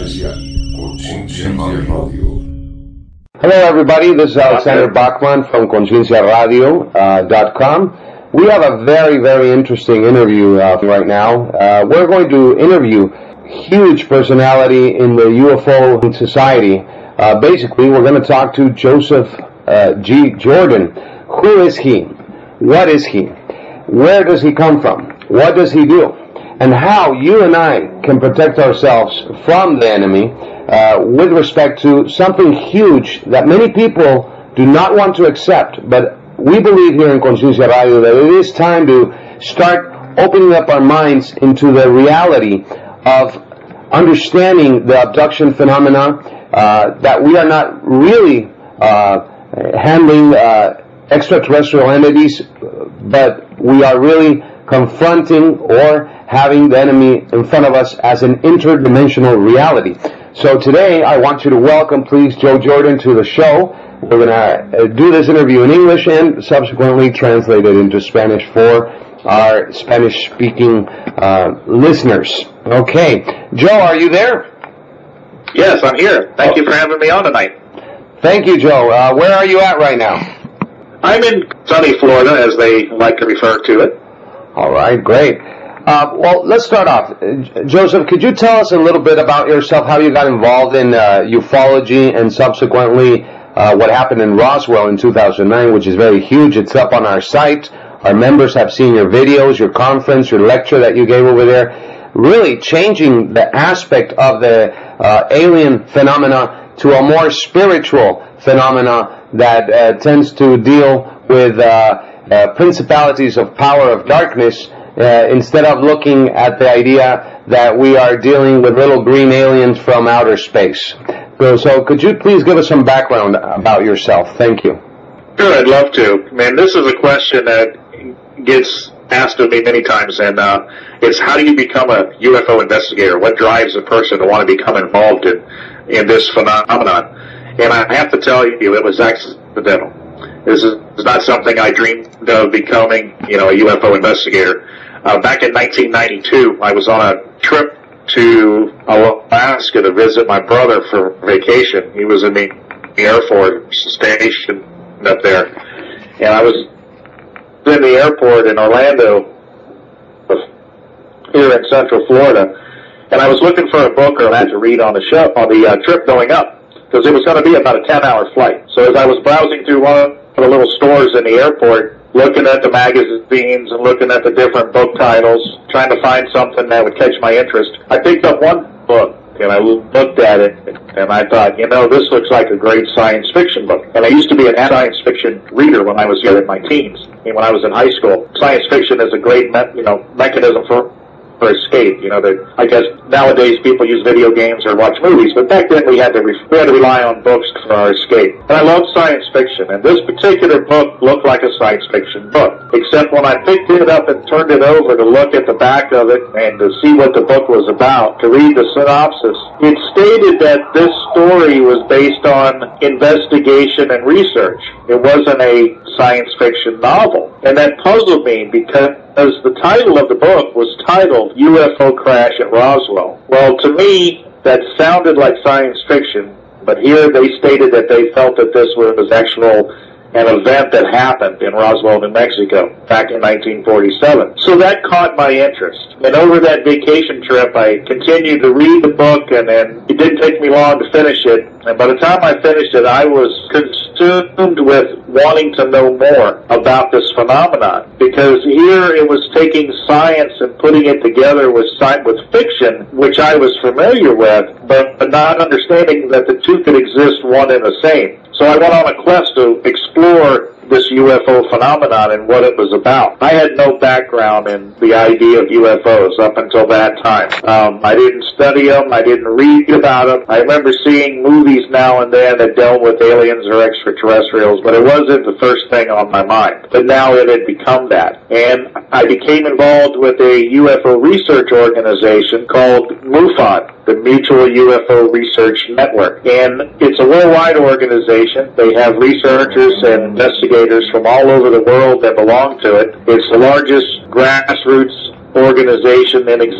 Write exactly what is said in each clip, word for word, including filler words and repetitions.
Conciencia, Conciencia Radio. Hello everybody, this is Alexander Bachman from conciencia radio dot com. We have a very, very interesting interview uh, right now. Uh, we're going to interview huge personality in the U F O society. Uh, basically, we're going to talk to Joseph uh, G. Jordan. Who is he? What is he? Where does he come from? What does he do? And how you and I can protect ourselves from the enemy uh, with respect to something huge that many people do not want to accept. But we believe here in Conciencia Radio that it is time to start opening up our minds into the reality of understanding the abduction phenomena, uh, that we are not really uh, handling uh, extraterrestrial entities, but we are really confronting or having the enemy in front of us as an interdimensional reality. So today I want you to welcome, please, Joe Jordan to the show. We're going to uh, do this interview in English and subsequently translate it into Spanish for our Spanish-speaking uh, listeners. Okay. Joe, are you there? Yes, I'm here. Thank oh. you for having me on tonight. Thank you, Joe. Uh, where are you at right now? I'm in sunny Florida, as they like to refer to it. All right, great. Uh, well, let's start off. Uh, Joseph, could you tell us a little bit about yourself, how you got involved in uh, ufology and subsequently uh, what happened in Roswell in two thousand nine, which is very huge. It's up on our site. Our members have seen your videos, your conference, your lecture that you gave over there, really changing the aspect of the uh, alien phenomena to a more spiritual phenomena that uh, tends to deal with uh, uh, principalities of power of darkness, uh, instead of looking at the idea that we are dealing with little green aliens from outer space. So, so could you please give us some background about yourself? Thank you. Sure, I'd love to. Man, this is a question that gets asked of me many times, and uh, it's how do you become a U F O investigator? What drives a person to want to become involved in, in this phenomenon? And I have to tell you, it was accidental. This is not something I dreamed of becoming, you know, a U F O investigator. Uh, back in nineteen ninety-two, I was on a trip to Alaska to visit my brother for vacation. He was in the Air Force station up there. And I was in the airport in Orlando, here in Central Florida, and I was looking for a book or I had to read on the show, on the uh, trip going up, because it was going to be about a ten-hour flight. So as I was browsing through one of the little stores in the airport, looking at the magazines and looking at the different book titles, trying to find something that would catch my interest, I picked up one book, and I looked at it, and I thought, you know, this looks like a great science fiction book. And I used to be an science fiction reader when I was young in my teens, and when I was in high school. Science fiction is a great, me- you know, mechanism for for escape. You know, that I guess nowadays people use video games or watch movies, but back then we had to re- we had to rely on books for our escape. And I love science fiction, and this particular book looked like a science fiction book, except when I picked it up and turned it over to look at the back of it and to see what the book was about, to read the synopsis, it stated that this story was based on investigation and research. It wasn't a science fiction novel, and that puzzled me because As the title of the book was titled U F O Crash at Roswell. Well, to me, that sounded like science fiction, but here they stated that they felt that this was actual an event that happened in Roswell, New Mexico, back in nineteen forty-seven. So that caught my interest. And over that vacation trip, I continued to read the book, and then it didn't take me long to finish it. And by the time I finished it, I was consumed with wanting to know more about this phenomenon. Because here it was taking science and putting it together with sci- with fiction, which I was familiar with, but, but not understanding that the two could exist one and the same. So I went on a quest to explore this U F O phenomenon and what it was about. I had no background in the idea of U F Os up until that time. Um, I didn't study them. I didn't read about them. I remember seeing movies now and then that dealt with aliens or extraterrestrials, but it wasn't the first thing on my mind. But now it had become that. And I became involved with a U F O research organization called MUFON, the Mutual U F O Research Network. And it's a worldwide organization. They have researchers and investigators from all over the world that belong to it. It's the largest grassroots organization in existence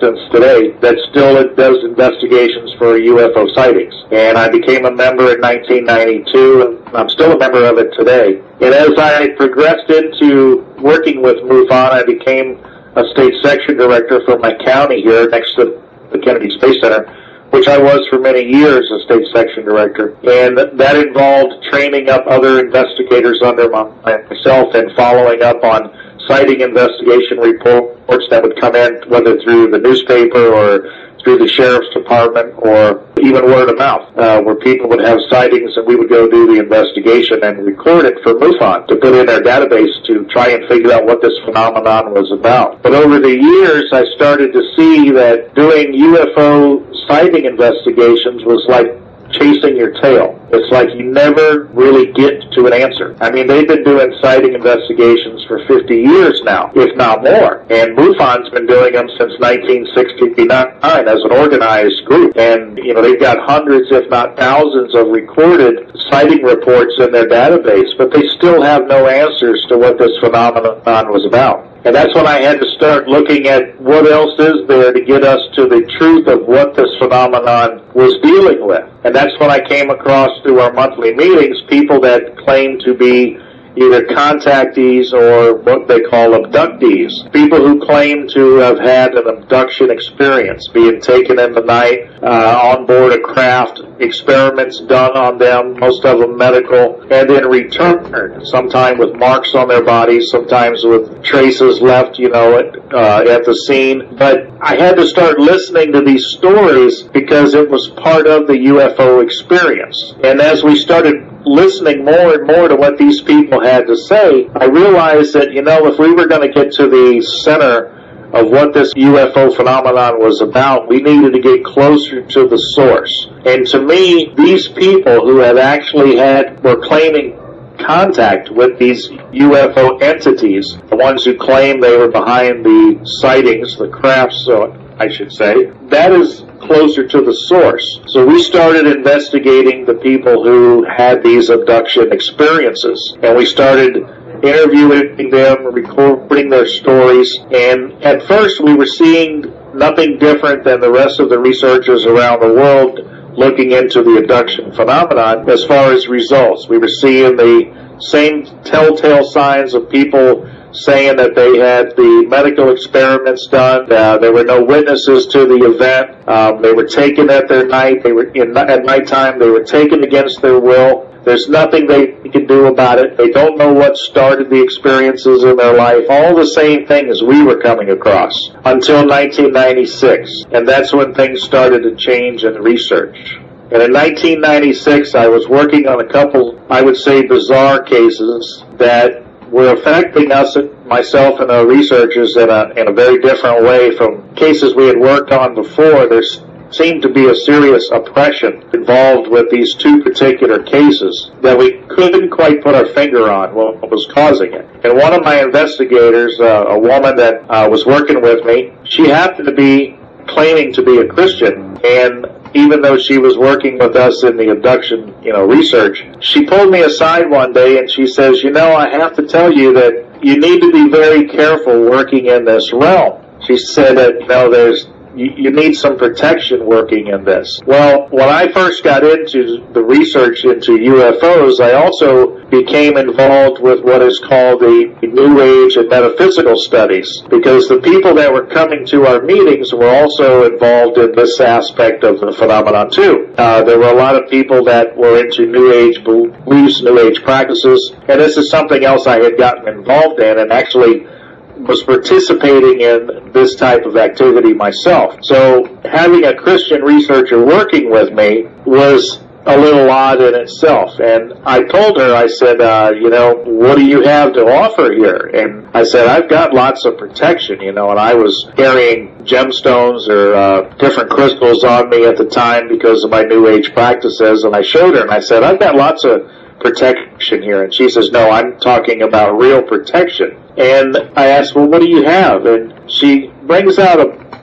today that still does investigations for U F O sightings. And I became a member in nineteen ninety-two, and I'm still a member of it today. And as I progressed into working with MUFON, I became a state section director for my county here next to the Kennedy Space Center, which I was for many years a state section director. And that involved training up other investigators under myself and following up on sighting investigation reports that would come in, whether through the newspaper or through the sheriff's department or even word of mouth, uh, where people would have sightings and we would go do the investigation and record it for MUFON to put in our database to try and figure out what this phenomenon was about. But over the years, I started to see that doing U F O sighting investigations was like chasing your tail. It's like you never really get to an answer. I mean, they've been doing sighting investigations for fifty years now, if not more. And MUFON's been doing them since nineteen sixty-nine as an organized group. And, you know, they've got hundreds, if not thousands, of recorded sighting reports in their database, but they still have no answers to what this phenomenon was about. And that's when I had to start looking at what else is there to get us to the truth of what this phenomenon was dealing with. And that's when I came across through our monthly meetings people that claim to be either contactees or what they call abductees. People who claim to have had an abduction experience, being taken in the night uh, on board a craft, experiments done on them, most of them medical, and then returned, sometimes with marks on their bodies, sometimes with traces left, you know, at, uh, at the scene. But I had to start listening to these stories because it was part of the U F O experience. And as we started listening more and more to what these people had to say, I realized that, you know, if we were going to get to the center of what this U F O phenomenon was about, we needed to get closer to the source. And to me, these people who have actually had, were claiming contact with these U F O entities, the ones who claim they were behind the sightings, the crafts, so I should say, that is closer to the source. So we started investigating the people who had these abduction experiences, and we started interviewing them, recording their stories, and at first we were seeing nothing different than the rest of the researchers around the world looking into the abduction phenomenon as far as results. We were seeing the same telltale signs of people saying that they had the medical experiments done. Uh, there were no witnesses to the event. Um, they were taken at their night. They were in, at nighttime. They were taken against their will. There's nothing they can do about it. They don't know what started the experiences in their life. All the same things we were coming across until nineteen ninety-six. And that's when things started to change in research. And in nineteen ninety-six, I was working on a couple, I would say, bizarre cases that were affecting us, myself and the researchers, in a, in a very different way from cases we had worked on before. There seemed to be a serious oppression involved with these two particular cases that we couldn't quite put our finger on what was causing it. And one of my investigators, uh, a woman that uh, was working with me, she happened to be claiming to be a Christian, and even though she was working with us in the abduction, you know, research, she pulled me aside one day and she says, you know, I have to tell you that you need to be very careful working in this realm. She said that, you know, there's, you, you need some protection working in this. Well, when I first got into the research into U F Os, I also became involved with what is called the New Age and metaphysical studies, because the people that were coming to our meetings were also involved in this aspect of the phenomenon too. Uh, there were a lot of people that were into New Age beliefs, New Age practices, and this is something else I had gotten involved in and actually was participating in this type of activity myself. So having a Christian researcher working with me was a little odd in itself. And I told her, I said, uh, you know, what do you have to offer here? And I said, I've got lots of protection, you know, and I was carrying gemstones or uh, different crystals on me at the time because of my New Age practices. And I showed her and I said, I've got lots of protection here. And she says, no, I'm talking about real protection. And I asked, well, what do you have? And she brings out a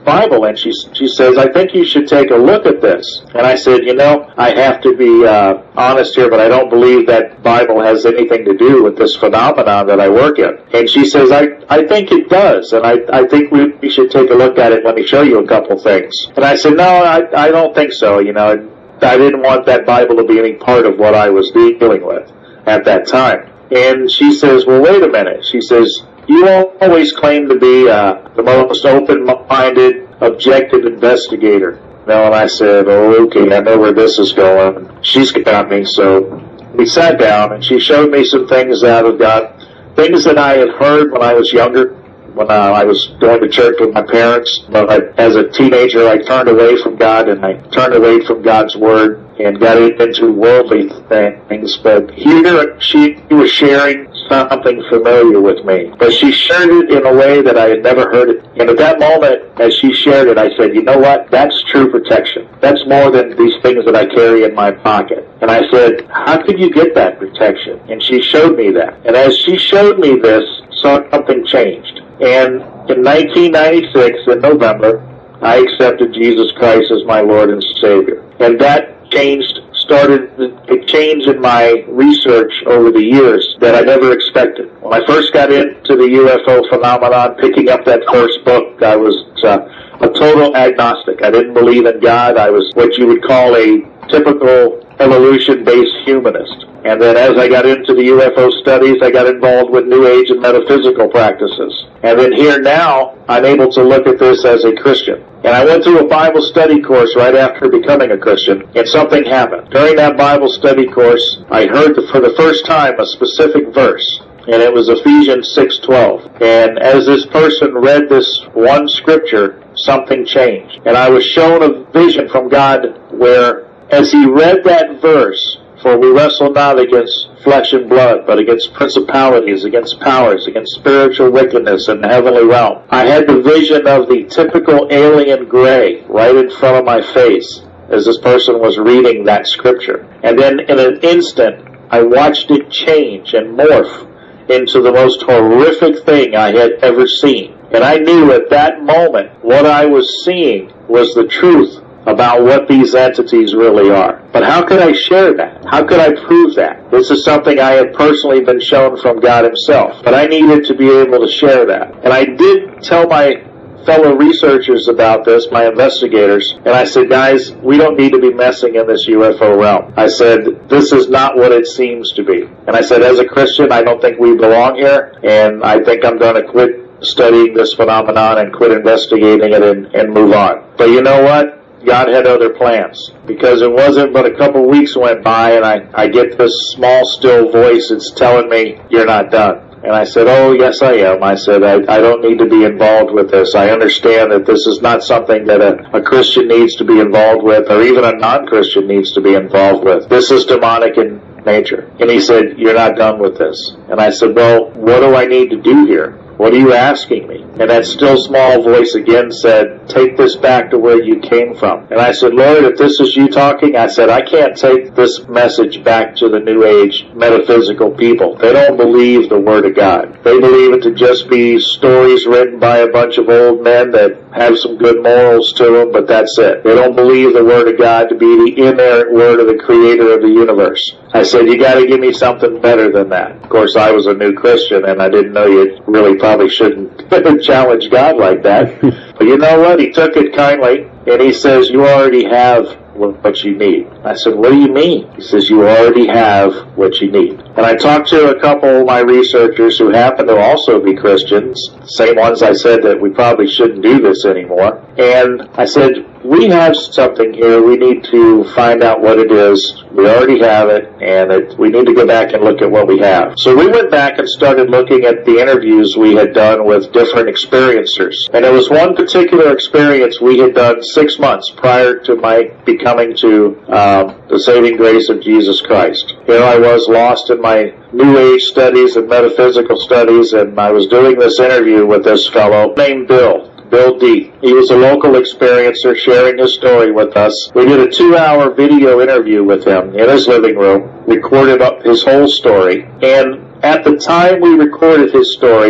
Bible, and she she says, I think you should take a look at this. And I said, you know, I have to be uh, honest here, but I don't believe that Bible has anything to do with this phenomenon that I work in. And she says, I, I think it does, and I, I think we, we should take a look at it. Let me show you a couple things. And I said, no, I, I don't think so. You know, I didn't want that Bible to be any part of what I was dealing with at that time. And she says, well, wait a minute. She says, you always claim to be uh, the most open-minded, objective investigator. No, and I said, oh, okay, I know where this is going. She's got me, so we sat down, and she showed me some things out of God, things that I had heard when I was younger, when uh, I was going to church with my parents. But I, as a teenager, I turned away from God, and I turned away from God's Word and got into worldly things. But here she was sharing something familiar with me. But she shared it in a way that I had never heard it. And at that moment, as she shared it, I said, you know what? That's true protection. That's more than these things that I carry in my pocket. And I said, how could you get that protection? And she showed me that. And as she showed me this, something changed. And in nineteen ninety-six, in November, I accepted Jesus Christ as my Lord and Savior. And that changed, started a change in my research over the years that I never expected. When I first got into the U F O phenomenon, picking up that first book, I was uh, a total agnostic. I didn't believe in God. I was what you would call a typical evolution-based humanist. And then as I got into the U F O studies, I got involved with New Age and metaphysical practices. And then here now, I'm able to look at this as a Christian. And I went through a Bible study course right after becoming a Christian, and something happened. During that Bible study course, I heard for the first time a specific verse, and it was Ephesians six twelve. And as this person read this one scripture, something changed. And I was shown a vision from God where, as he read that verse, for we wrestle not against flesh and blood, but against principalities, against powers, against spiritual wickedness in the heavenly realm. I had the vision of the typical alien gray right in front of my face as this person was reading that scripture. And then in an instant, I watched it change and morph into the most horrific thing I had ever seen. And I knew at that moment what I was seeing was the truth about what these entities really are. But how could I share that? How could I prove that? This is something I had personally been shown from God himself, but I needed to be able to share that. And I did tell my fellow researchers about this, my investigators, and I said, guys, we don't need to be messing in this U F O realm. I said, this is not what it seems to be. And I said, as a Christian, I don't think we belong here, and I think I'm going to quit studying this phenomenon and quit investigating it and, and move on. But you know what? God had other plans, because it wasn't but a couple weeks went by and I, I get this small, still voice that's telling me, you're not done. And I said, oh, yes, I am. I said, I, I don't need to be involved with this. I understand that this is not something that a, a Christian needs to be involved with, or even a non-Christian needs to be involved with. This is demonic in nature. And he said, you're not done with this. And I said, well, what do I need to do here? What are you asking me? And that still small voice again said, take this back to where you came from. And I said, Lord, if this is you talking, I said, I can't take this message back to the New Age metaphysical people. They don't believe the Word of God. They believe it to just be stories written by a bunch of old men that have some good morals to them, but that's it. They don't believe the Word of God to be the inerrant Word of the Creator of the universe. I said, you got to give me something better than that. Of course, I was a new Christian, and I didn't know you really probably shouldn't challenge God like that. But you know what? He took it kindly, and he says, you already have what you need. I said, what do you mean? He says, you already have what you need. And I talked to a couple of my researchers who happen to also be Christians, same ones I said that we probably shouldn't do this anymore. And I said, we have something here. We need to find out what it is. We already have it, and it, we need to go back and look at what we have. So we went back and started looking at the interviews we had done with different experiencers. And there was one particular experience we had done six months prior to my becoming to um, the saving grace of Jesus Christ. Here I was lost in my New Age studies and metaphysical studies, and I was doing this interview with this fellow named Bill. Bill D. He was a local experiencer sharing his story with us. We did a two-hour video interview with him in his living room, recorded up his whole story, and at the time we recorded his story,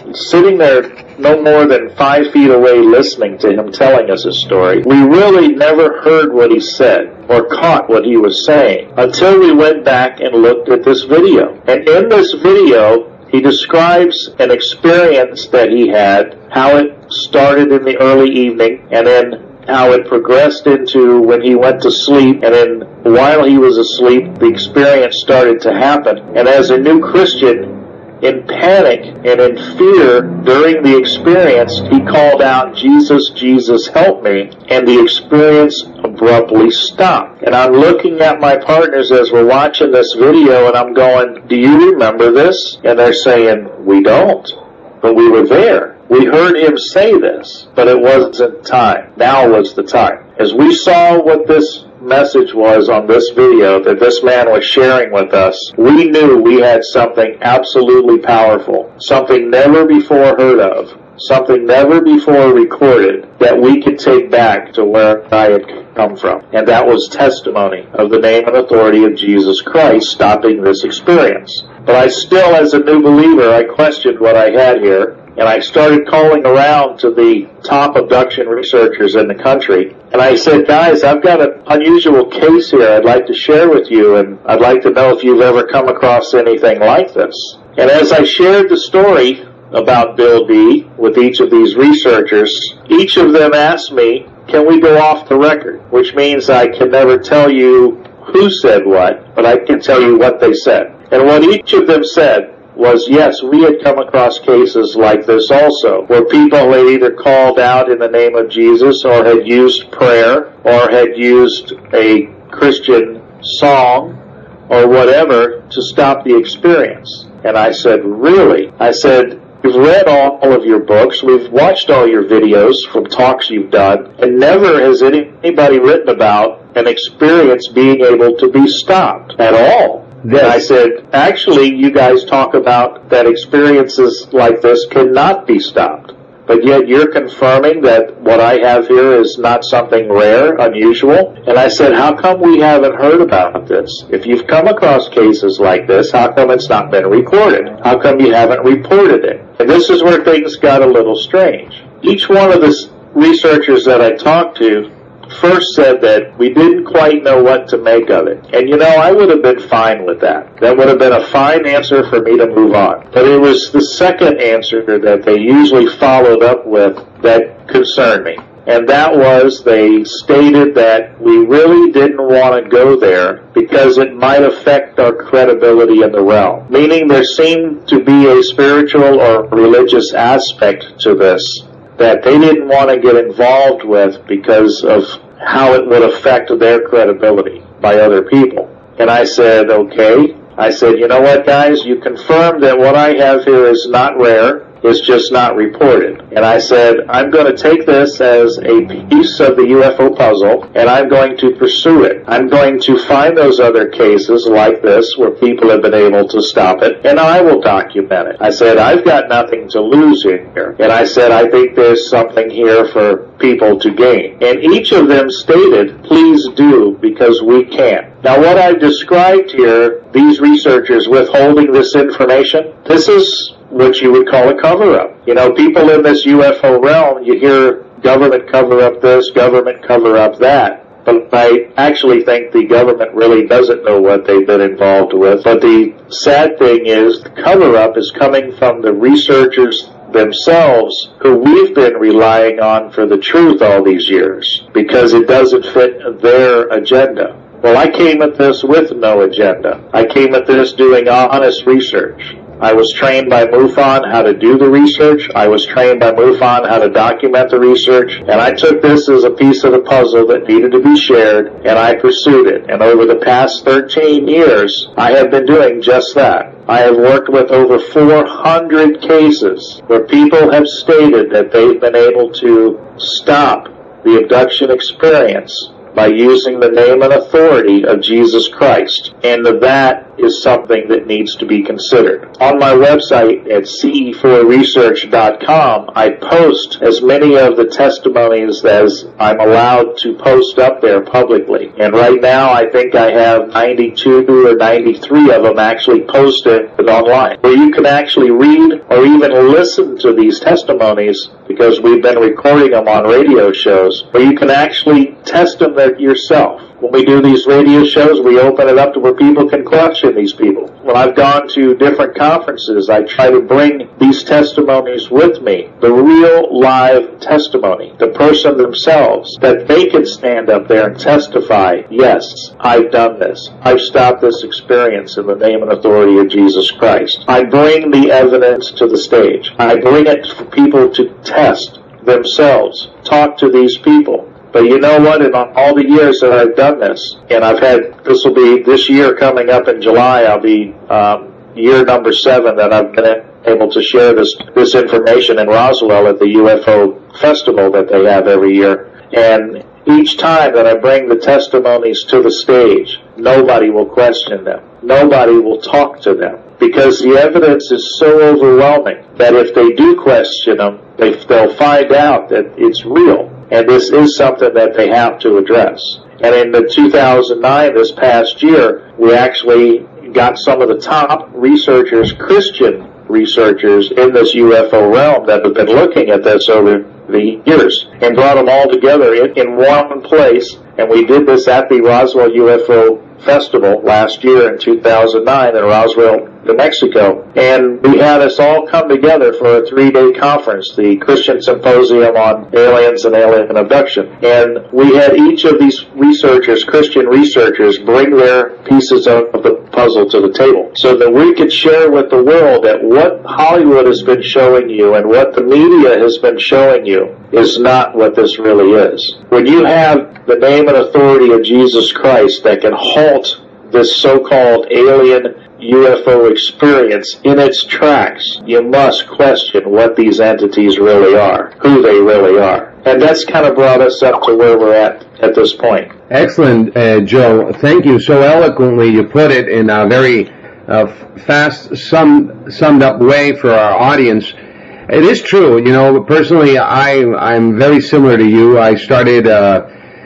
sitting there no more than five feet away listening to him telling us his story. We really never heard what he said or caught what he was saying until we went back and looked at this video. And in this video, he describes an experience that he had, how it started in the early evening, and then how it progressed into when he went to sleep, and then while he was asleep, the experience started to happen. And as a new Christian, in panic and in fear during the experience, he called out, "Jesus, Jesus, help me," and the experience abruptly stopped. And I'm looking at my partners as we're watching this video, and I'm going, "Do you remember this?" And they're saying, "We don't, but we were there. We heard him say this, but it wasn't time. Now was the time." As we saw what this message was on this video that this man was sharing with us, we knew we had something absolutely powerful, something never before heard of, something never before recorded that we could take back to where I had come from. And that was testimony of the name and authority of Jesus Christ stopping this experience. But I still, as a new believer, I questioned what I had here. And I started calling around to the top abduction researchers in the country. And I said, "Guys, I've got an unusual case here I'd like to share with you, and I'd like to know if you've ever come across anything like this." And as I shared the story about Bill D. with each of these researchers, each of them asked me, "Can we go off the record?" Which means I can never tell you who said what, but I can tell you what they said. And what each of them said was, yes, we had come across cases like this also, where people had either called out in the name of Jesus or had used prayer or had used a Christian song or whatever to stop the experience. And I said, really? I said, we've read all of your books, we've watched all your videos from talks you've done, and never has anybody written about an experience being able to be stopped at all. Then I said, actually, you guys talk about that experiences like this cannot be stopped. But yet you're confirming that what I have here is not something rare, unusual. And I said, how come we haven't heard about this? If you've come across cases like this, how come it's not been recorded? How come you haven't reported it? And this is where things got a little strange. Each one of the researchers that I talked to first said that we didn't quite know what to make of it. And you know, I would have been fine with that. That would have been a fine answer for me to move on. But it was the second answer that they usually followed up with that concerned me. And that was, they stated that we really didn't want to go there because it might affect our credibility in the realm. Meaning there seemed to be a spiritual or religious aspect to this that they didn't want to get involved with because of how it would affect their credibility by other people. And I said, okay. I said, you know what, guys? You confirmed that what I have here is not rare. It's just not reported. And I said, I'm going to take this as a piece of the U F O puzzle, and I'm going to pursue it. I'm going to find those other cases like this where people have been able to stop it, and I will document it. I said, I've got nothing to lose here. And I said, I think there's something here for people to gain. And each of them stated, please do, because we can. Now, what I've described here, these researchers withholding this information, this is what you would call a cover-up. You know, people in this U F O realm, you hear government cover-up this, government cover-up that. But I actually think the government really doesn't know what they've been involved with. But the sad thing is, the cover-up is coming from the researchers themselves who we've been relying on for the truth all these years, because it doesn't fit their agenda. Well, I came at this with no agenda. I came at this doing honest research. I was trained by MUFON how to do the research. I was trained by MUFON how to document the research. And I took this as a piece of the puzzle that needed to be shared, and I pursued it. And over the past thirteen years, I have been doing just that. I have worked with over four hundred cases where people have stated that they've been able to stop the abduction experience by using the name and authority of Jesus Christ. And that is something that needs to be considered. On my website at C E four research dot com, I post as many of the testimonies as I'm allowed to post up there publicly. And right now, I think I have ninety-two or ninety-three of them actually posted online, where you can actually read or even listen to these testimonies, because we've been recording them on radio shows, where you can actually test them yourself. When we do these radio shows, we open it up to where people can question these people. When I've gone to different conferences, I try to bring these testimonies with me, the real live testimony, the person themselves, that they can stand up there and testify, yes, I've done this. I've stopped this experience in the name and authority of Jesus Christ. I bring the evidence to the stage. I bring it for people to test themselves, talk to these people. But you know what? In all the years that I've done this, and I've had, this will be this year coming up in July, I'll be um, year number seven that I've been able to share this, this information in Roswell at the U F O festival that they have every year. And each time that I bring the testimonies to the stage, nobody will question them. Nobody will talk to them, because the evidence is so overwhelming that if they do question them, they, they'll find out that it's real. And this is something that they have to address. And in the two thousand nine, this past year, we actually got some of the top researchers, Christian researchers in this U F O realm that have been looking at this over the years, and brought them all together in, in one place. And we did this at the Roswell U F O Festival last year in two thousand nine in Roswell, New Mexico. And we had us all come together for a three-day conference, the Christian Symposium on Aliens and Alien Abduction. And we had each of these researchers, Christian researchers, bring their pieces of the puzzle to the table, so that we could share with the world that what Hollywood has been showing you and what the media has been showing you is not what this really is. When you have the name and authority of Jesus Christ that can halt this so-called alien U F O experience in its tracks, you must question what these entities really are, who they really are. And that's kind of brought us up to where we're at at this point. Excellent, uh, Joe. Thank you. So eloquently you put it in a very uh, fast, sum, summed up way for our audience. It is true. You know, personally, I, I'm very similar to you. I started, uh,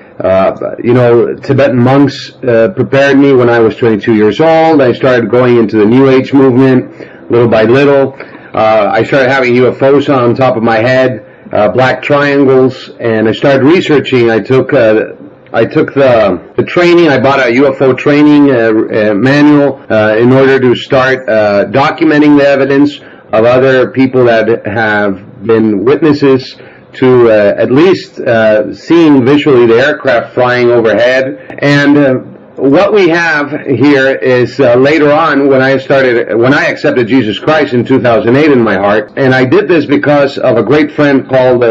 uh, you know, Tibetan monks uh, prepared me when I was twenty-two years old. I started going into the New Age movement little by little. Uh, I started having U F Os on top of my head, uh, black triangles, and I started researching. I took, uh, I took the, the training. I bought a U F O training uh, uh, manual uh, in order to start uh, documenting the evidence of other people that have been witnesses to uh, at least uh, seeing visually the aircraft flying overhead. And uh, what we have here is uh, later on, when I started, when I accepted Jesus Christ in two thousand eight in my heart, and I did this because of a great friend called uh,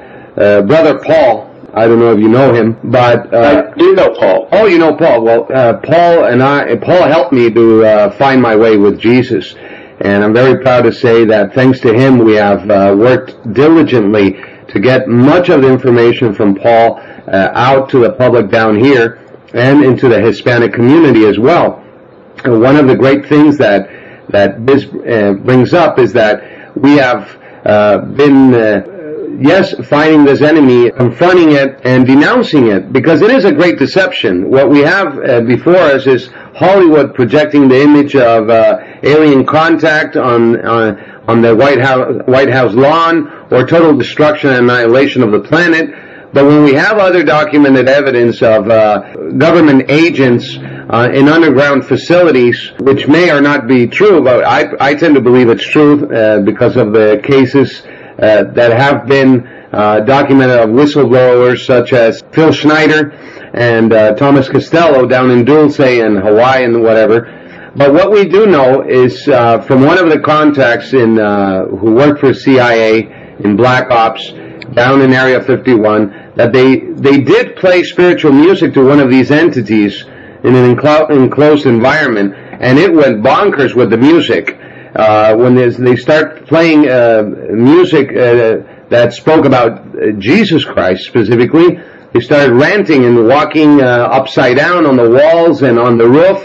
uh, Brother Paul. I don't know if you know him, but uh, I do know Paul. Oh, you know Paul. Well, uh, Paul and I, Paul helped me to uh, find my way with Jesus. And I'm very proud to say that thanks to him, we have uh, worked diligently to get much of the information from Paul uh, out to the public down here and into the Hispanic community as well. And one of the great things that that this uh, brings up is that we have uh, been, uh, yes, fighting this enemy, confronting it, and denouncing it, because it is a great deception. What we have uh, before us is Hollywood projecting the image of uh, alien contact on uh, on the White House, White House lawn, or total destruction and annihilation of the planet. But when we have other documented evidence of uh, government agents uh, in underground facilities, which may or not be true, but I, I tend to believe it's true uh, because of the cases uh, that have been uh, documented of whistleblowers such as Phil Schneider and uh, Thomas Costello down in Dulce and Hawaii and whatever. But what we do know is uh, from one of the contacts in uh, who worked for C I A in Black Ops down in Area fifty-one, that they they did play spiritual music to one of these entities in an enclo- enclosed environment, and it went bonkers with the music. Uh, when they start playing uh, music uh, that spoke about uh, Jesus Christ specifically, they started ranting and walking uh, upside down on the walls and on the roof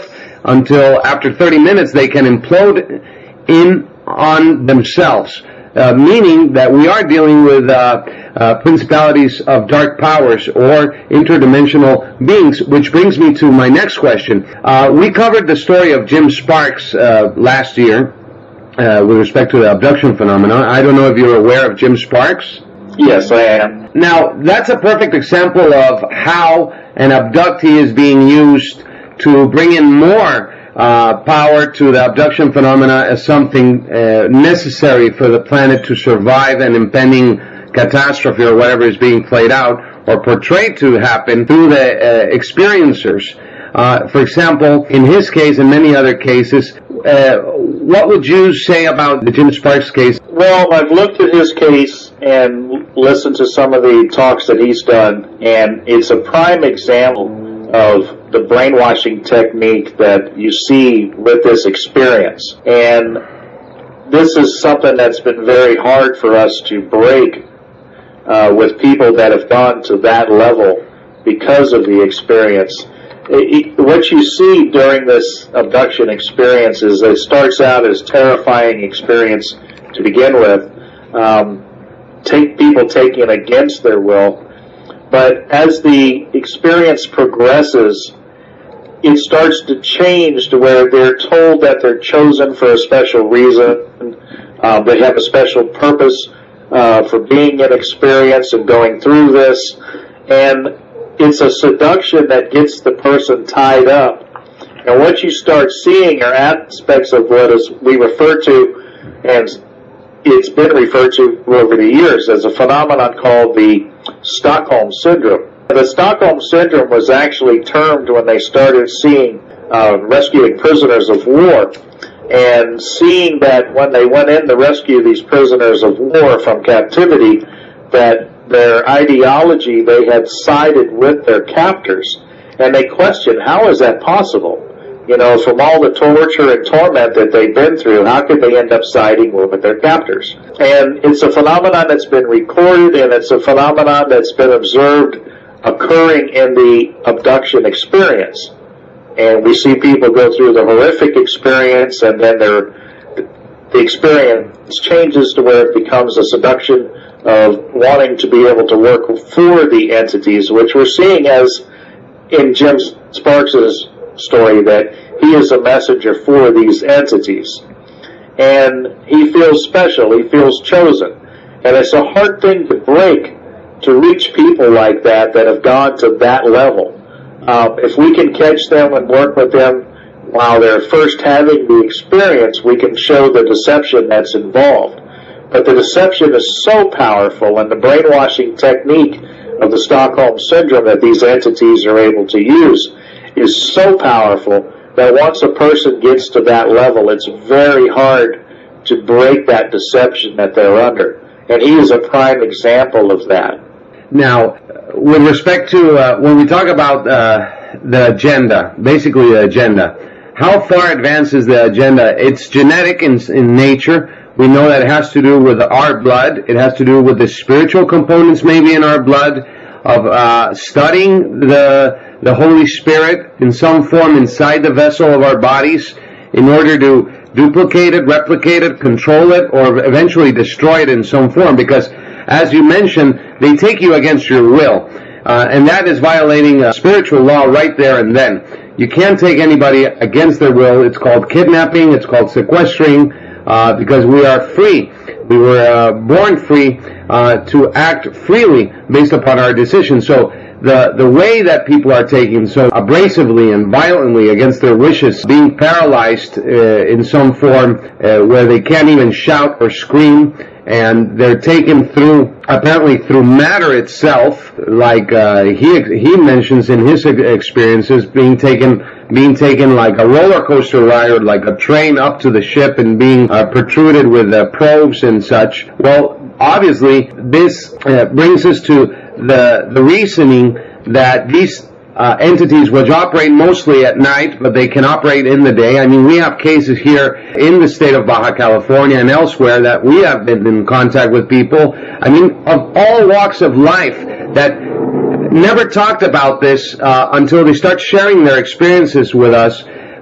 until after thirty minutes they can implode in on themselves. Uh, meaning that we are dealing with uh, uh, principalities of dark powers or interdimensional beings, which brings me to my next question. Uh, we covered the story of Jim Sparks uh, last year uh, with respect to the abduction phenomenon. I don't know if you're aware of Jim Sparks? Yes, I am. Now, that's a perfect example of how an abductee is being used to bring in more Uh, power to the abduction phenomena as something uh, necessary for the planet to survive an impending catastrophe or whatever is being played out or portrayed to happen through the uh, experiencers. Uh, for example, in his case and many other cases, uh, what would you say about the Jim Sparks case? Well, I've looked at his case and listened to some of the talks that he's done, and it's a prime example of the brainwashing technique that you see with this experience. And this is something that's been very hard for us to break uh, with people that have gone to that level because of the experience. It, it, what you see during this abduction experience is it starts out as terrifying experience to begin with, um, take people taking it against their will. But as the experience progresses, it starts to change to where they're told that they're chosen for a special reason. Um, they have a special purpose uh, for being in experience and going through this. And it's a seduction that gets the person tied up. And what you start seeing are aspects of what is we refer to, and it's been referred to over the years as a phenomenon called the Stockholm Syndrome. The Stockholm Syndrome was actually termed when they started seeing uh, rescuing prisoners of war, and seeing that when they went in to rescue these prisoners of war from captivity, that their ideology, they had sided with their captors, and they questioned, how is that possible? You know, from all the torture and torment that they've been through, how could they end up siding with their captors? And it's a phenomenon that's been recorded, and it's a phenomenon that's been observed occurring in the abduction experience. And we see people go through the horrific experience, and then their, the experience changes to where it becomes a seduction of wanting to be able to work for the entities, which we're seeing as in Jim Sparks' story, that he is a messenger for these entities. And he feels special, he feels chosen. And it's a hard thing to break, to reach people like that, that have gone to that level. Um, if we can catch them and work with them while they're first having the experience, we can show the deception that's involved. But the deception is so powerful, and the brainwashing technique of the Stockholm Syndrome that these entities are able to use is so powerful that once a person gets to that level, it's very hard to break that deception that they're under. And he is a prime example of that. Now, with respect to, uh, when we talk about uh, the agenda, basically the agenda, how far advanced is the agenda? It's genetic in, in nature. We know that it has to do with our blood. It has to do with the spiritual components maybe in our blood, of uh, studying the the Holy Spirit in some form inside the vessel of our bodies in order to duplicate it, replicate it, control it, or eventually destroy it in some form. Because, as you mentioned, they take you against your will. Uh, and that is violating a spiritual law right there and then. You can't take anybody against their will. It's called kidnapping. It's called sequestering, uh, because we are free. We were uh, born free uh, to act freely based upon our decisions. So the the way that people are taking so abrasively and violently against their wishes, being paralyzed uh, in some form uh, where they can't even shout or scream, and they're taken through, apparently through matter itself, like uh, he he mentions in his experiences, being taken being taken like a roller coaster ride, or like a train up to the ship, and being uh, protruded with uh, probes and such. Well, obviously, this uh, brings us to the the reasoning that these Uh, entities which operate mostly at night, but they can operate in the day. I mean, we have cases here in the state of Baja California and elsewhere that we have been in contact with people, I mean, of all walks of life, that never talked about this uh, until they start sharing their experiences with us.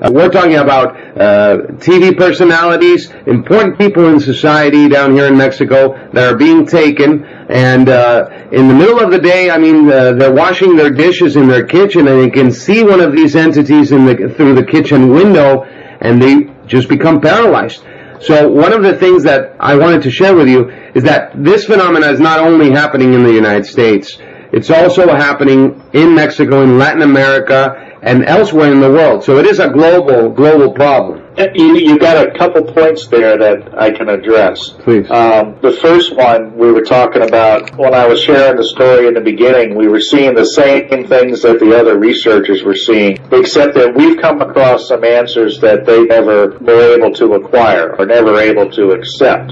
Uh, we're talking about uh, T V personalities, important people in society down here in Mexico that are being taken, and uh, in the middle of the day, I mean, uh, they're washing their dishes in their kitchen, and they can see one of these entities in the, through the kitchen window, and they just become paralyzed. So one of the things that I wanted to share with you is that this phenomena is not only happening in the United States, it's also happening in Mexico, in Latin America, and elsewhere in the world. So it is a global, global problem. You, you got a couple points there that I can address. Please. Um, the first one we were talking about, when I was sharing the story in the beginning, we were seeing the same things that the other researchers were seeing, except that we've come across some answers that they never were able to acquire or never able to accept.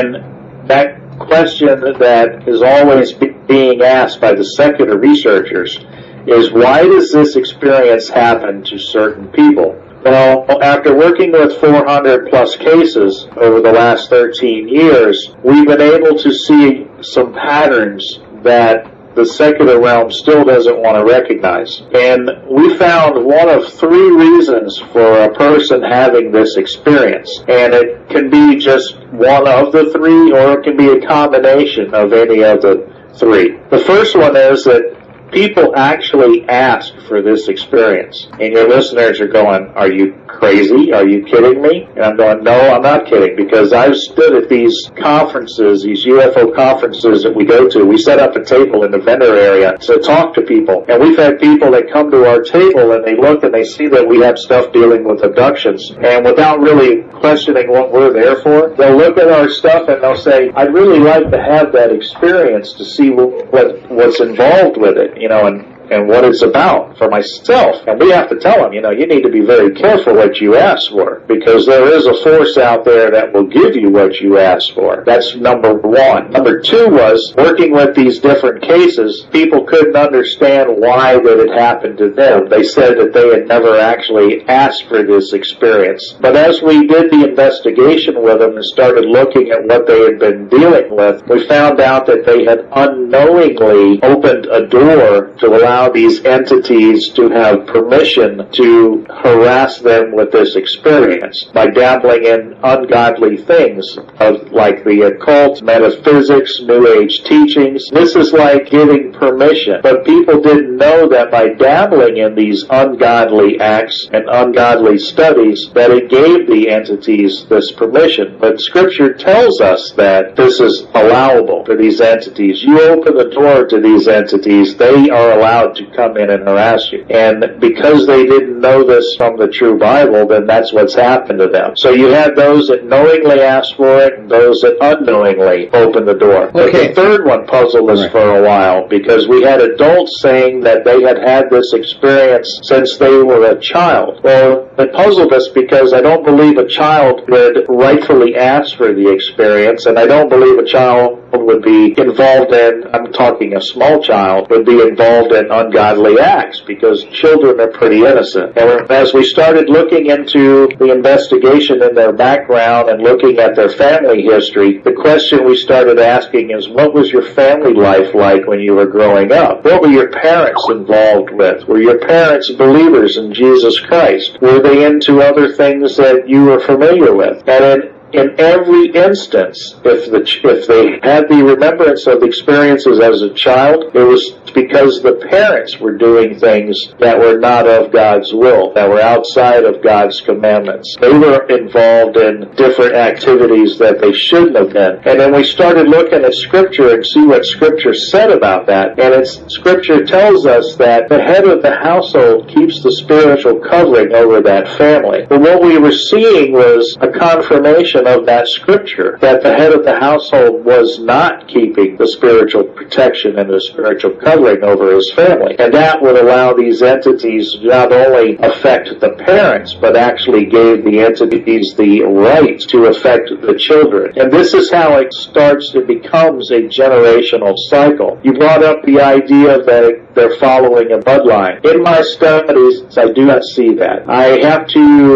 And that question that is always being asked by the secular researchers is, why does this experience happen to certain people? Well, after working with four hundred plus cases over the last thirteen years, we've been able to see some patterns that the secular realm still doesn't want to recognize. And we found one of three reasons for a person having this experience. And it can be just one of the three, or it can be a combination of any of the three. The first one is that people actually ask for this experience. And your listeners are going, are you crazy? Are you kidding me? And I'm going, no, I'm not kidding, because I've stood at these conferences, these U F O conferences that we go to. We set up a table in the vendor area to talk to people. And we've had people that come to our table and they look and they see that we have stuff dealing with abductions. And without really questioning what we're there for, they'll look at our stuff and they'll say, I'd really like to have that experience to see what, what what's involved with it. You know, and, and what it's about for myself. And we have to tell them, you know, you need to be very careful what you ask for, because there is a force out there that will give you what you ask for. That's number one. Number two was, working with these different cases, people couldn't understand why that it happened to them. They said that they had never actually asked for this experience. But as we did the investigation with them and started looking at what they had been dealing with, we found out that they had unknowingly opened a door to allow these entities to have permission to harass them with this experience by dabbling in ungodly things of, like the occult, metaphysics, New Age teachings. This is like giving permission. But people didn't know that by dabbling in these ungodly acts and ungodly studies, that it gave the entities this permission. But Scripture tells us that this is allowable for these entities. You open the door to these entities, they are allowed to come in and harass you. And because they didn't know this from the true Bible, then that's what's happened to them. So you had those that knowingly asked for it and those that unknowingly opened the door. Okay. But the third one puzzled us right. for a while, because we had adults saying that they had had this experience since they were a child. Well, it puzzled us because I don't believe a child would rightfully ask for the experience, and I don't believe a child would be involved in, I'm talking a small child, would be involved in ungodly acts, because children are pretty innocent. And as we started looking into the investigation in their background and looking at their family history, the question we started asking is, what was your family life like when you were growing up? What were your parents involved with? Were your parents believers in Jesus Christ? Were they into other things that you were familiar with? And in In every instance, if the if they had the remembrance of the experiences as a child, it was because the parents were doing things that were not of God's will, that were outside of God's commandments. They were involved in different activities that they shouldn't have been. And then we started looking at Scripture and see what Scripture said about that. And it's, Scripture tells us that the head of the household keeps the spiritual covering over that family. But what we were seeing was a confirmation of that Scripture, that the head of the household was not keeping the spiritual protection and the spiritual covering over his family. And that would allow these entities not only affect the parents, but actually gave the entities the right to affect the children. And this is how it starts, it becomes a generational cycle. You brought up the idea that they're following a bloodline. In my studies, I do not see that. I have to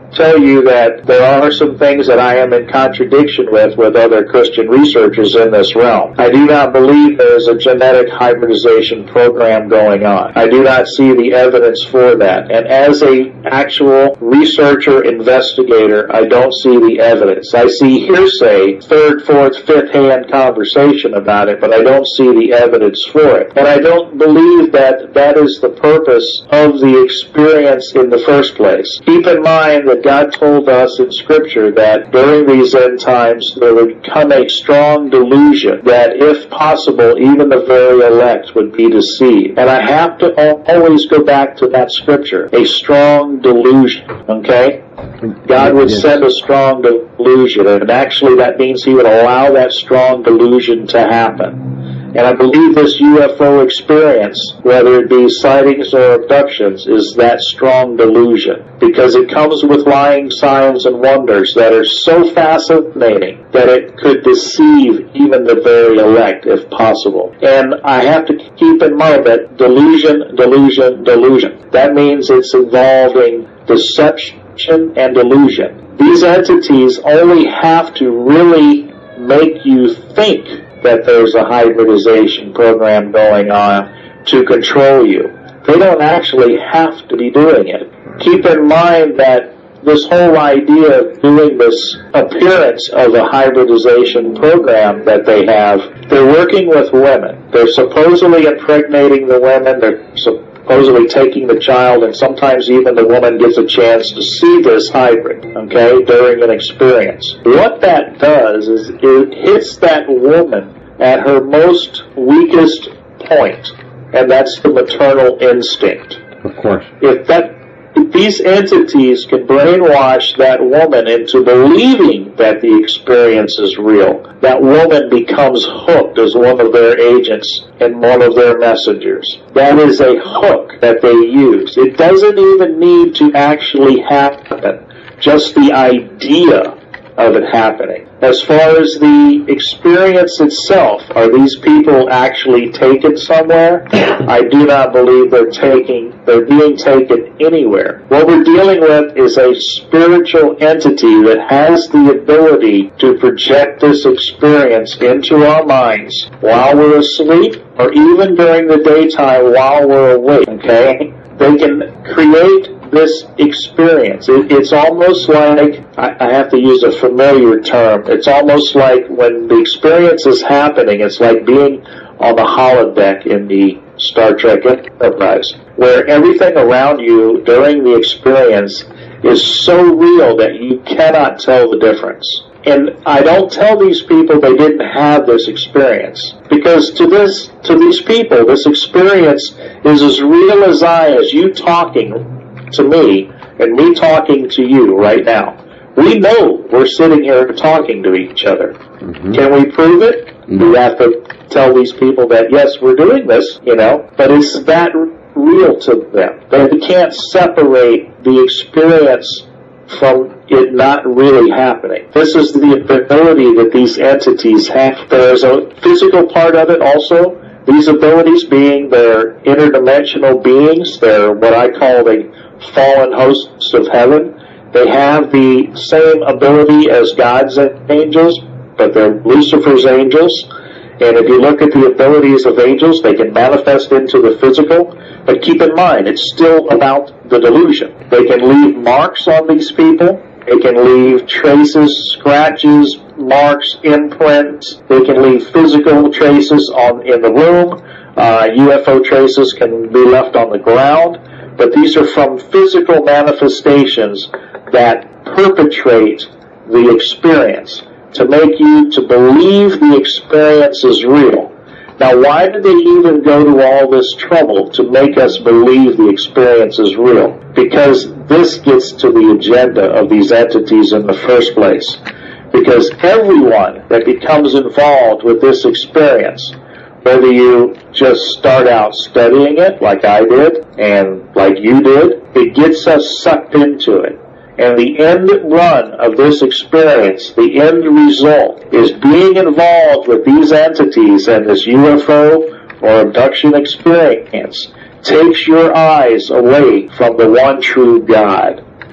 tell you that there are some things that I am in contradiction with with other Christian researchers in this realm. I do not believe there is a genetic hybridization program going on. I do not see the evidence for that. And as a actual researcher, investigator, I don't see the evidence. I see hearsay, third, fourth, fifth hand conversation about it, but I don't see the evidence for it. And I don't believe that that is the purpose of the experience in the first place. Keep in mind that God told us in Scripture that during these end times there would come a strong delusion that if possible even the very elect would be deceived. And I have to always go back to that Scripture. A strong delusion, okay? God would yes. send a strong delusion, and actually that means He would allow that strong delusion to happen. And I believe this U F O experience, whether it be sightings or abductions, is that strong delusion. Because it comes with lying signs and wonders that are so fascinating that it could deceive even the very elect if possible. And I have to keep in mind that delusion, delusion, delusion. That means it's involving deception and delusion. These entities only have to really make you think that there's a hybridization program going on to control you. They don't actually have to be doing it. Keep in mind that this whole idea of doing this appearance of a hybridization program that they have, they're working with women. They're supposedly impregnating the women. They're supposedly taking the child, and sometimes even the woman gets a chance to see this hybrid, okay, during an experience. What that does is it hits that woman at her most weakest point, and that's the maternal instinct. Of course. If that If these entities can brainwash that woman into believing that the experience is real, that woman becomes hooked as one of their agents and one of their messengers. That is a hook that they use. It doesn't even need to actually happen, just the idea of it happening. As far as the experience itself, are these people actually taken somewhere? I do not believe they're taking, they're being taken anywhere. What we're dealing with is a spiritual entity that has the ability to project this experience into our minds while we're asleep or even during the daytime while we're awake, okay? They can create this experience. It, it's almost like, I, I have to use a familiar term, it's almost like when the experience is happening, it's like being on the holodeck in the Star Trek Enterprise, where everything around you during the experience is so real that you cannot tell the difference. And I don't tell these people they didn't have this experience, because to this, to these people, this experience is as real as I, as you talking to me and me talking to you right now. We know we're sitting here talking to each other. Mm-hmm. Can we prove it? Mm-hmm. We have to tell these people that, yes, we're doing this, you know, but it's that real to them. They can't separate the experience from it not really happening. This is the ability that these entities have. There's a physical part of it also. These abilities being their interdimensional beings, they're what I call the fallen hosts of heaven. They have the same ability as God's angels, but they're Lucifer's angels. And if you look at the abilities of angels, they can manifest into the physical. But keep in mind, it's still about the delusion. They can leave marks on these people. They can leave traces, scratches, marks, imprints. They can leave physical traces on in the room. Uh, U F O traces can be left on the ground. But these are from physical manifestations that perpetrate the experience to make you to believe the experience is real. Now, why did they even go to all this trouble to make us believe the experience is real? Because this gets to the agenda of these entities in the first place. Because everyone that becomes involved with this experience, whether you just start out studying it like I did and like you did, it gets us sucked into it. And the end run of this experience, the end result, is being involved with these entities and this U F O or abduction experience takes your eyes away from the one true God.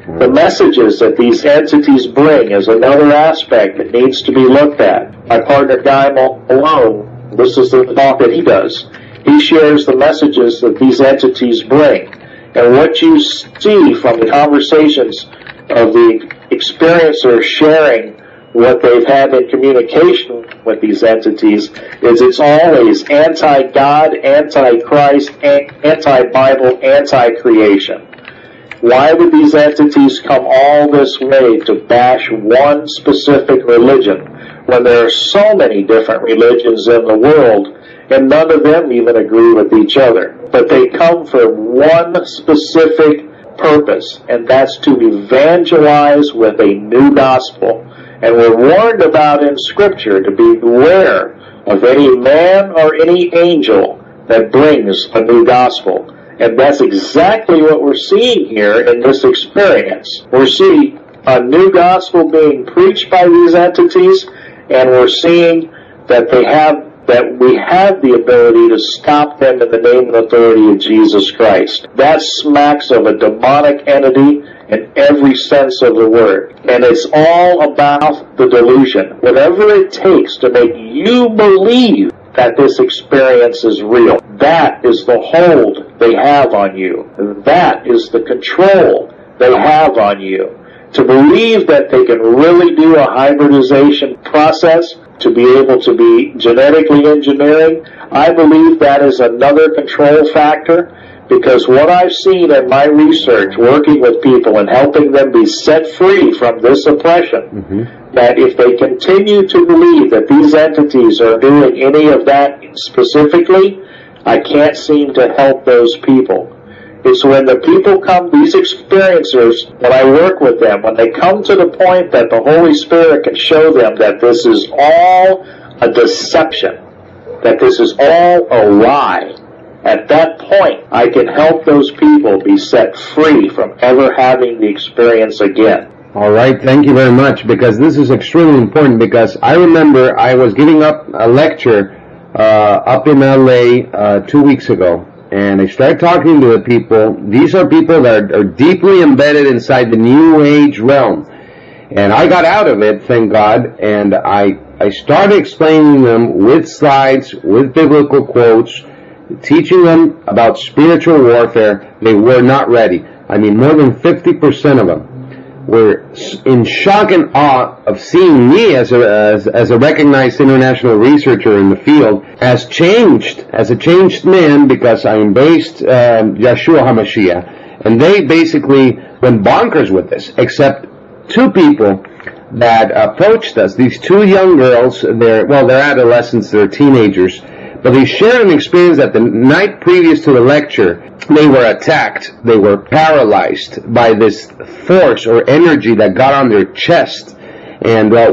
The messages that these entities bring is another aspect that needs to be looked at. My partner Guy Malone, this is the talk that he does. He shares the messages that these entities bring. And what you see from the conversations of the experiencer sharing what they've had in communication with these entities is it's always anti-God, anti-Christ, anti-Bible, anti-creation. Why would these entities come all this way to bash one specific religion when there are so many different religions in the world and none of them even agree with each other? But they come for one specific purpose, and that's to evangelize with a new gospel. And we're warned about in Scripture to beware of any man or any angel that brings a new gospel. And that's exactly what we're seeing here in this experience. We're seeing a new gospel being preached by these entities, and we're seeing that they have that we have the ability to stop them in the name and authority of Jesus Christ. That smacks of a demonic entity in every sense of the word. And it's all about the delusion. Whatever it takes to make you believe that this experience is real. That is the hold they have on you. That is the control they have on you. To believe that they can really do a hybridization process, to be able to be genetically engineering, I believe that is another control factor, because what I've seen in my research working with people and helping them be set free from this oppression, mm-hmm. that if they continue to believe that these entities are doing any of that specifically, I can't seem to help those people. It's when the people come, these experiencers, when I work with them, when they come to the point that the Holy Spirit can show them that this is all a deception, that this is all a lie, at that point, I can help those people be set free from ever having the experience again. All right, thank you very much, because this is extremely important, because I remember I was giving up a lecture uh, up in L A uh, two weeks ago, and I started talking to the people. These are people that are, are deeply embedded inside the New Age realm. And I got out of it, thank God, and I, I started explaining them with slides, with biblical quotes, teaching them about spiritual warfare. They were not ready. I mean, more than fifty percent of them were in shock and awe of seeing me as a, as, as a recognized international researcher in the field as changed, as a changed man, because I embraced um, Yeshua HaMashiach. And they basically went bonkers with this, except two people that approached us, these two young girls. They're, well, they're adolescents, they're teenagers, but they shared an experience that the night previous to the lecture, they were attacked, they were paralyzed by this force or energy that got on their chest, and uh,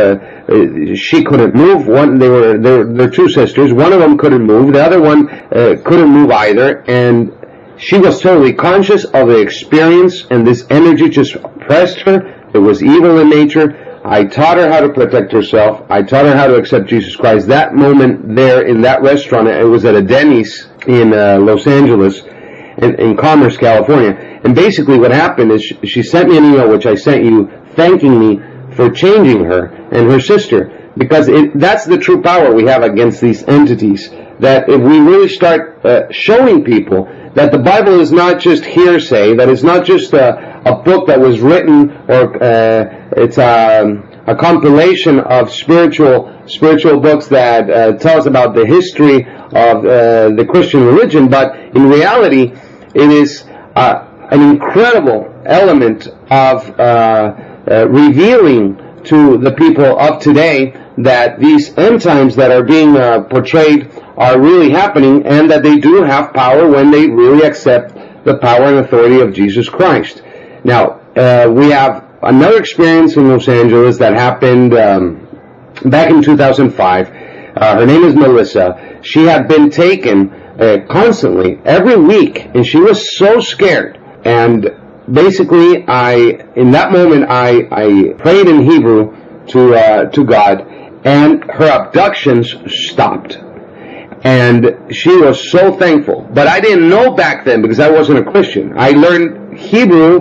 uh, she couldn't move. One, they were they're, they're two sisters. One of them couldn't move, the other one uh, couldn't move either, and she was totally conscious of the experience, and this energy just oppressed her. It was evil in nature. I taught her how to protect herself. I taught her how to accept Jesus Christ. That moment there in that restaurant, it was at a Denny's in uh, Los Angeles, in, in Commerce, California. And basically what happened is she, she sent me an email, which I sent you, thanking me for changing her and her sister. Because it, that's the true power we have against these entities. That if we really start uh, showing people that the Bible is not just hearsay, that it's not just a, a book that was written, or uh, it's a, a compilation of spiritual spiritual books that uh, tell us about the history of uh, the Christian religion, but in reality, it is uh, an incredible element of uh, uh, revealing to the people of today that these end times that are being uh, portrayed are really happening, and that they do have power when they really accept the power and authority of Jesus Christ. Now, uh, we have another experience in Los Angeles that happened um, back in two thousand five. Uh, her name is Melissa. She had been taken uh, constantly, every week, and she was so scared. And basically, I, in that moment, I, I prayed in Hebrew to uh, to God, and her abductions stopped. And she was so thankful. But I didn't know back then, because I wasn't a Christian. I learned Hebrew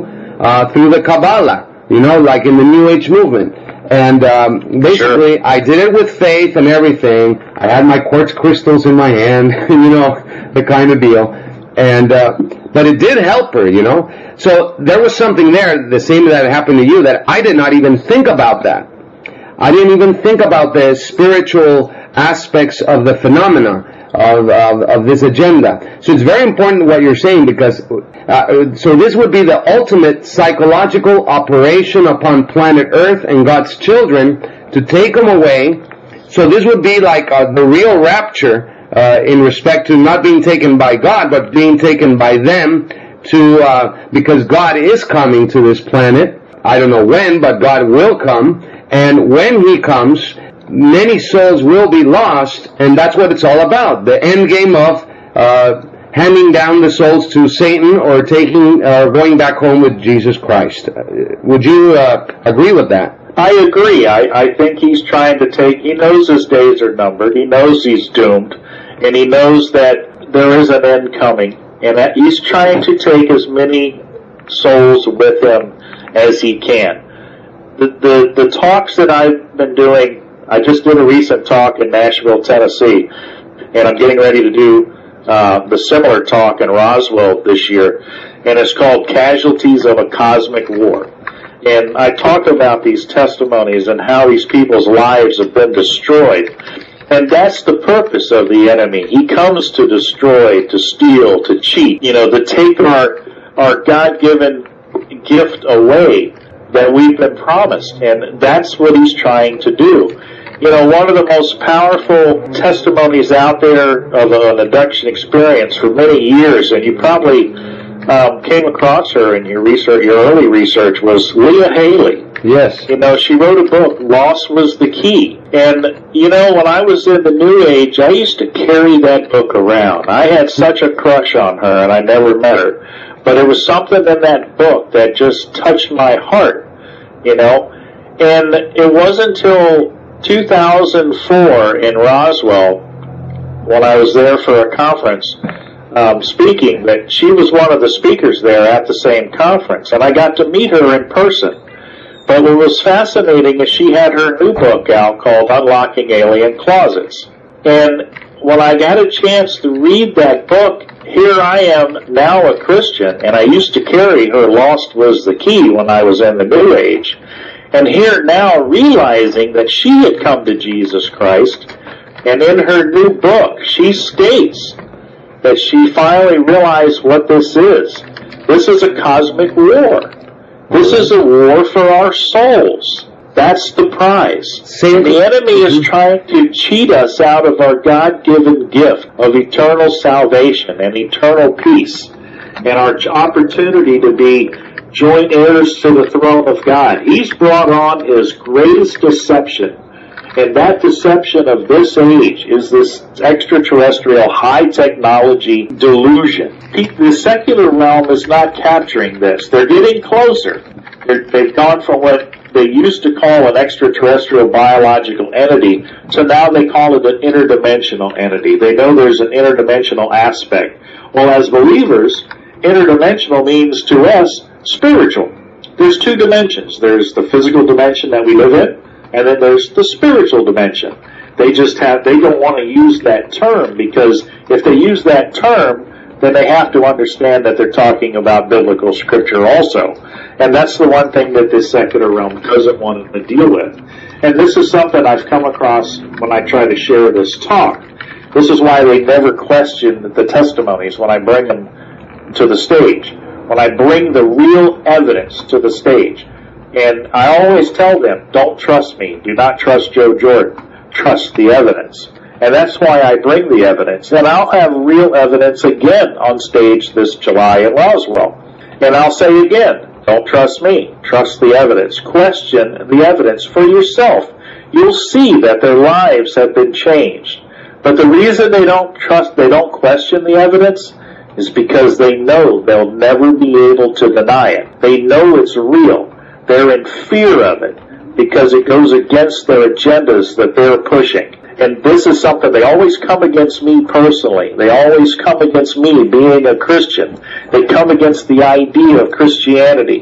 uh, through the Kabbalah, you know, like in the New Age movement. And um, basically, sure. I did it with faith and everything. I had my quartz crystals in my hand, you know, the kind of deal. And uh, but it did help her, you know. So there was something there, the same that happened to you, that I did not even think about that. I didn't even think about the spiritual aspects of the phenomena of, of, of this agenda. So it's very important what you're saying, because uh, so this would be the ultimate psychological operation upon planet Earth and God's children to take them away. So this would be like uh, the real rapture uh, in respect to not being taken by God, but being taken by them to uh, because God is coming to this planet. I don't know when, but God will come. And when He comes, many souls will be lost, and that's what it's all about. The end game of uh, handing down the souls to Satan or taking, uh, going back home with Jesus Christ. Uh, would you uh, agree with that? I agree. I, I think he's trying to take, he knows his days are numbered, he knows he's doomed, and he knows that there is an end coming, and that he's trying to take as many souls with him as he can. The, the, the talks that I've been doing, I just did a recent talk in Nashville, Tennessee, and I'm getting ready to do uh, the similar talk in Roswell this year, and it's called Casualties of a Cosmic War. And I talk about these testimonies and how these people's lives have been destroyed. And that's the purpose of the enemy. He comes to destroy, to steal, to cheat, you know, to take our, our God-given gift away that we've been promised. And that's what he's trying to do. You know, one of the most powerful testimonies out there of an abduction experience for many years, and you probably um, came across her in your research, your early research, was Leah Haley. Yes. You know, she wrote a book, Lost Was the Key. And, you know, when I was in the New Age, I used to carry that book around. I had such a crush on her, and I never met her. But there was something in that book that just touched my heart, you know. And it wasn't until two thousand four in Roswell, when I was there for a conference um, speaking, that she was one of the speakers there at the same conference. And I got to meet her in person. But what was fascinating is she had her new book out called Unlocking Alien Closets. And when I got a chance to read that book, here I am now a Christian, and I used to carry her Lost Was the Key when I was in the New Age. And here now realizing that she had come to Jesus Christ, and in her new book she states that she finally realized what this is. This is a cosmic war. This is a war for our souls. That's the prize. And the enemy is trying to cheat us out of our God-given gift of eternal salvation and eternal peace, and our opportunity to be joint heirs to the throne of God. He's brought on his greatest deception, and that deception of this age is this extraterrestrial high-technology delusion. The secular realm is not capturing this. They're getting closer. They're, they've gone from what they used to call an extraterrestrial biological entity to now they call it an interdimensional entity. They know there's an interdimensional aspect. Well, as believers, interdimensional means to us spiritual. There's two dimensions. There's the physical dimension that we live in, and then there's the spiritual dimension. They just have, they don't want to use that term, because if they use that term, then they have to understand that they're talking about biblical scripture also. And that's the one thing that this secular realm doesn't want to deal with. And this is something I've come across when I try to share this talk. This is why they never question the testimonies when I bring them to the stage. When I bring the real evidence to the stage. And I always tell them, don't trust me. Do not trust Joe Jordan. Trust the evidence. And that's why I bring the evidence. And I'll have real evidence again on stage this July in Roswell. And I'll say again, don't trust me. Trust the evidence. Question the evidence for yourself. You'll see that their lives have been changed. But the reason they don't trust, they don't question the evidence is because they know they'll never be able to deny it. They know it's real. They're in fear of it because it goes against their agendas that they're pushing. And this is something, they always come against me personally. They always come against me being a Christian. They come against the idea of Christianity.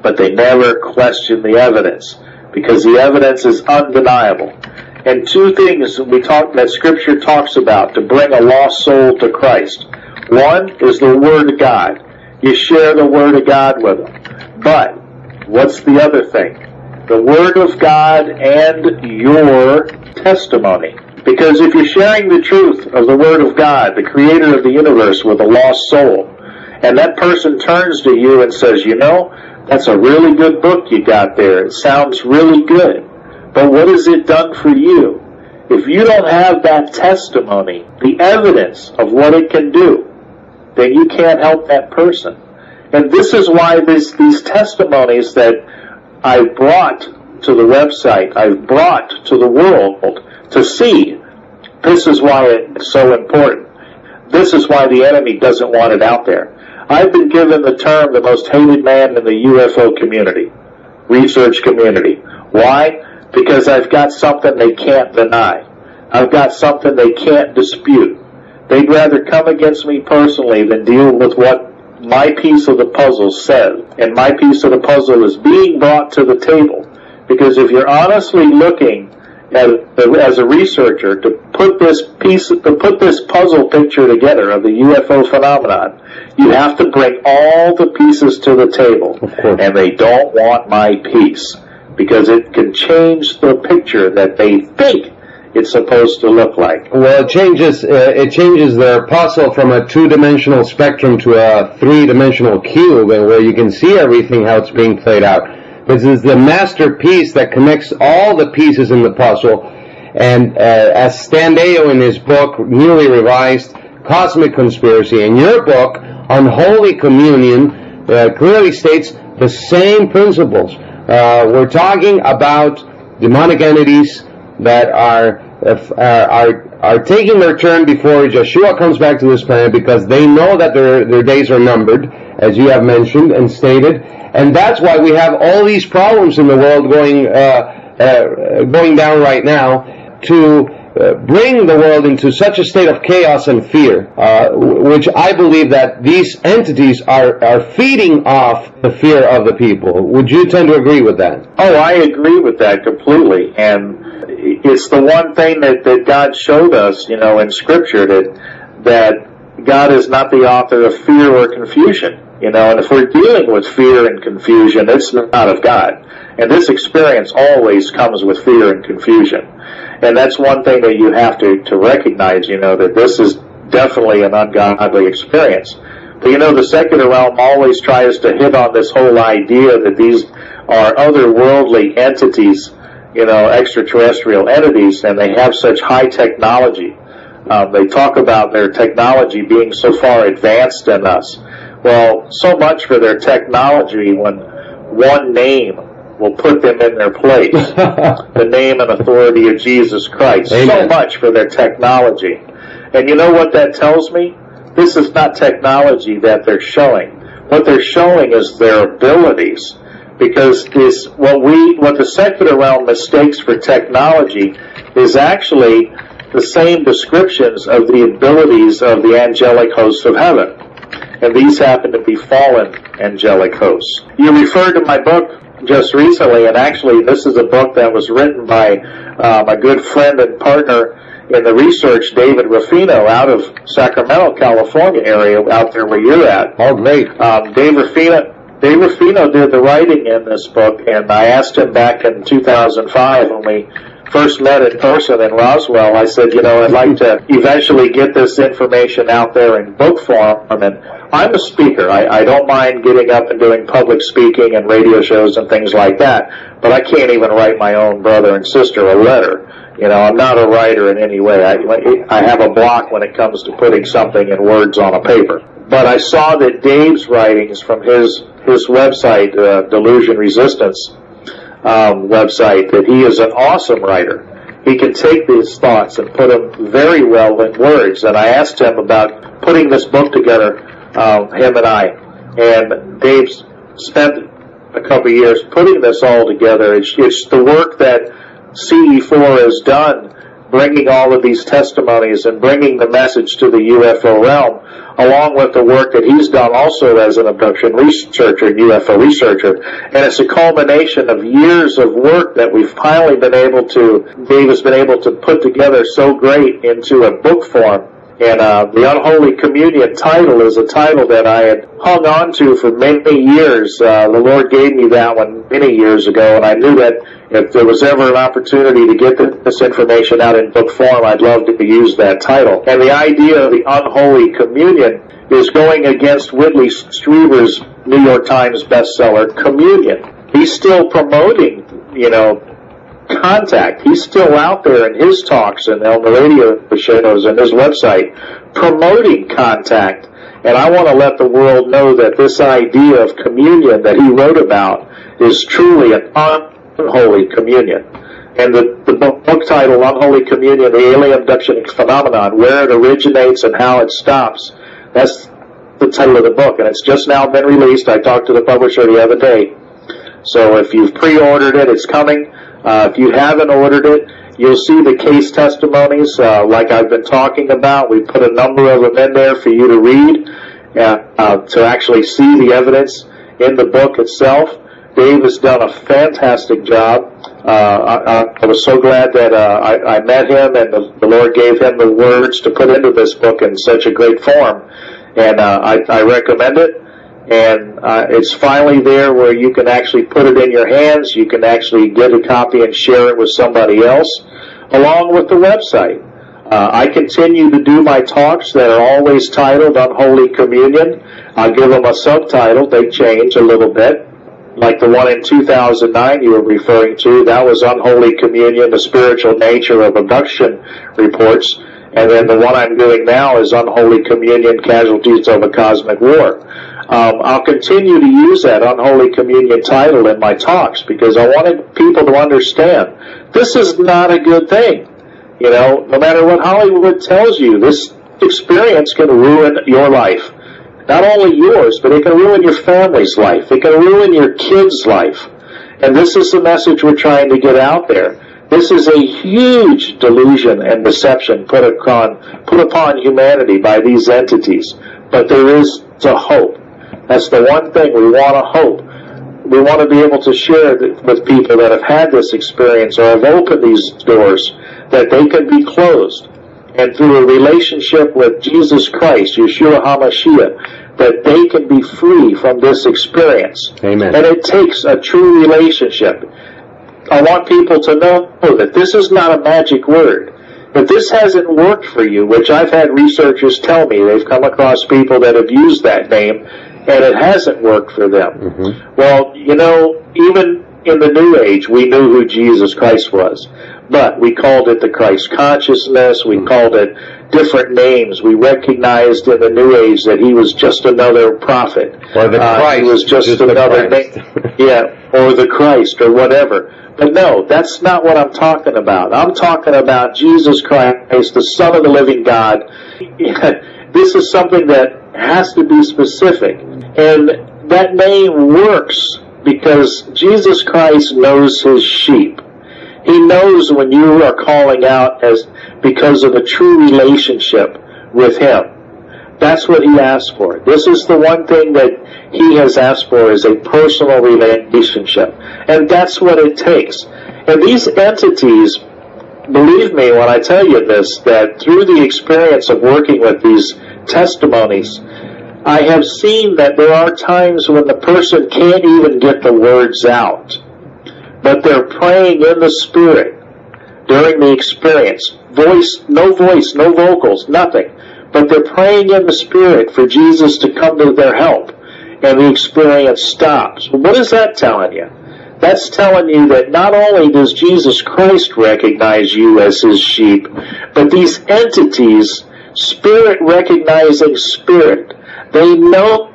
but they never question the evidence, because the evidence is undeniable. And two things we talk that Scripture talks about to bring a lost soul to Christ. One is the Word of God. You share the Word of God with them. But what's the other thing? The Word of God and your testimony. Because if you're sharing the truth of the Word of God, the Creator of the universe, with a lost soul, and that person turns to you and says, you know, that's a really good book you got there. It sounds really good. But what has it done for you? If you don't have that testimony, the evidence of what it can do, then you can't help that person. And this is why this, these testimonies that I've brought to the website, I've brought to the world to see, this is why it's so important. This is why the enemy doesn't want it out there. I've been given the term the most hated man in the U F O community, research community. Why? Because I've got something they can't deny. I've got something they can't dispute. They'd rather come against me personally than deal with what my piece of the puzzle says. And my piece of the puzzle is being brought to the table. Because if you're honestly looking at, as a researcher, to put this piece, to put this puzzle picture together of the U F O phenomenon, you have to bring all the pieces to the table. And they don't want my piece, because it can change the picture that they think it's supposed to look like. Well, it changes. Uh, it changes their puzzle from a two-dimensional spectrum to a three-dimensional cube, and where you can see everything how it's being played out. This is the masterpiece that connects all the pieces in the puzzle. And uh, as Stan Deyo in his book, newly revised, Cosmic Conspiracy, and your book on Holy Communion, uh, clearly states the same principles. Uh, we're talking about demonic entities that are, uh, are are taking their turn before Yeshua comes back to this planet, because they know that their their days are numbered, as you have mentioned and stated, and that's why we have all these problems in the world going uh, uh, going down right now, to uh, bring the world into such a state of chaos and fear, uh, which I believe that these entities are, are feeding off the fear of the people. Would you tend to agree with that? Oh, I agree with that completely. And it's the one thing that, that God showed us, you know, in Scripture, that that God is not the author of fear or confusion. You know, and if we're dealing with fear and confusion, it's not of God. And this experience always comes with fear and confusion. And that's one thing that you have to, to recognize, you know, that this is definitely an ungodly experience. But, you know, the secular realm always tries to hit on this whole idea that these are otherworldly entities, you know, extraterrestrial entities, and they have such high technology. Um, they talk about their technology being so far advanced than us. Well, so much for their technology when one name will put them in their place. The name and authority of Jesus Christ. Amen. So much for their technology. And you know what that tells me? This is not technology that they're showing. What they're showing is their abilities. Because this, what we, what the secular realm mistakes for technology is actually the same descriptions of the abilities of the angelic hosts of heaven. And these happen to be fallen angelic hosts. You referred to my book just recently, and actually this is a book that was written by uh, my good friend and partner in the research, David Ruffino, out of Sacramento, California area, out there where you're at. Oh, great. Um, Dave Ruffino, Dave Ruffino did the writing in this book, and I asked him back in two thousand five when we first met in person in Roswell. I said, you know, I'd like to eventually get this information out there in book form. And I'm a speaker. I, I don't mind getting up and doing public speaking and radio shows and things like that, but I can't even write my own brother and sister a letter. You know, I'm not a writer in any way. I, I have a block when it comes to putting something in words on a paper. But I saw that Dave's writings from his, his website, uh, Delusion Resistance, Um, website, that he is an awesome writer. He can take these thoughts and put them very well in words. And I asked him about putting this book together, um, him and I. And Dave's spent a couple of years putting this all together. It's, it's the work that C E four has done bringing all of these testimonies and bringing the message to the U F O realm, along with the work that he's done also as an abduction researcher and U F O researcher. And it's a culmination of years of work that we've finally been able to, Dave has been able to put together so great into a book form. And uh, the Unholy Communion title is a title that I had hung on to for many years. Uh, the Lord gave me that one many years ago, and I knew that if there was ever an opportunity to get this information out in book form, I'd love to use that title. And the idea of the Unholy Communion is going against Whitley Strieber's New York Times bestseller, Communion. He's still promoting, you know, contact. He's still out there in his talks and on the radio shows and his website promoting contact. And I want to let the world know that this idea of communion that he wrote about is truly an unholy communion. And the, the book title, Unholy Communion, the Alien Abduction Phenomenon, where it originates and how it stops, that's the title of the book. And it's just now been released. I talked to the publisher the other day. So if you've pre-ordered it, it's coming. Uh, if you haven't ordered it, you'll see the case testimonies, uh, like I've been talking about. We put a number of them in there for you to read, uh, uh, to actually see the evidence in the book itself. Dave has done a fantastic job. Uh, I, I was so glad that uh, I, I met him, and the, the Lord gave him the words to put into this book in such a great form. And uh, I, I recommend it. And uh, it's finally there where you can actually put it in your hands. You can actually get a copy and share it with somebody else, along with the website. Uh, I continue to do my talks that are always titled Unholy Communion. I'll give them a subtitle. They change a little bit. Like the one in two thousand nine you were referring to, that was Unholy Communion, the Spiritual Nature of Abduction Reports. And then the one I'm doing now is Unholy Communion, Casualties of a Cosmic War. Um, I'll continue to use that Unholy Communion title in my talks because I wanted people to understand this is not a good thing. You know, no matter what Hollywood tells you, this experience can ruin your life. Not only yours, but it can ruin your family's life. It can ruin your kids' life. And this is the message we're trying to get out there. This is a huge delusion and deception put upon, put upon humanity by these entities. But there is a hope. That's the one thing we want to hope. We want to be able to share with people that have had this experience or have opened these doors that they can be closed. And through a relationship with Jesus Christ, Yeshua HaMashiach, that they can be free from this experience. Amen. And it takes a true relationship. I want people to know that this is not a magic word. If this hasn't worked for you, which I've had researchers tell me, they've come across people that have used that name, and it hasn't worked for them. Mm-hmm. Well, you know, even in the New Age, we knew who Jesus Christ was. But we called it the Christ consciousness. We called it different names. We recognized in the New Age that he was just another prophet. Or the Christ. Uh, he was just, just another name. Yeah, or the Christ or whatever. But no, that's not what I'm talking about. I'm talking about Jesus Christ, the Son of the living God. This is something that has to be specific. And that name works because Jesus Christ knows his sheep. He knows when you are calling out as because of a true relationship with him. That's what he asked for. This is the one thing that he has asked for, is a personal relationship. And that's what it takes. And these entities, believe me when I tell you this, that through the experience of working with these testimonies, I have seen that there are times when the person can't even get the words out. But they're praying in the Spirit during the experience. Voice, no voice, no vocals, nothing. But they're praying in the Spirit for Jesus to come to their help. And the experience stops. What is that telling you? That's telling you that not only does Jesus Christ recognize you as his sheep, but these entities, Spirit recognizing Spirit, they know,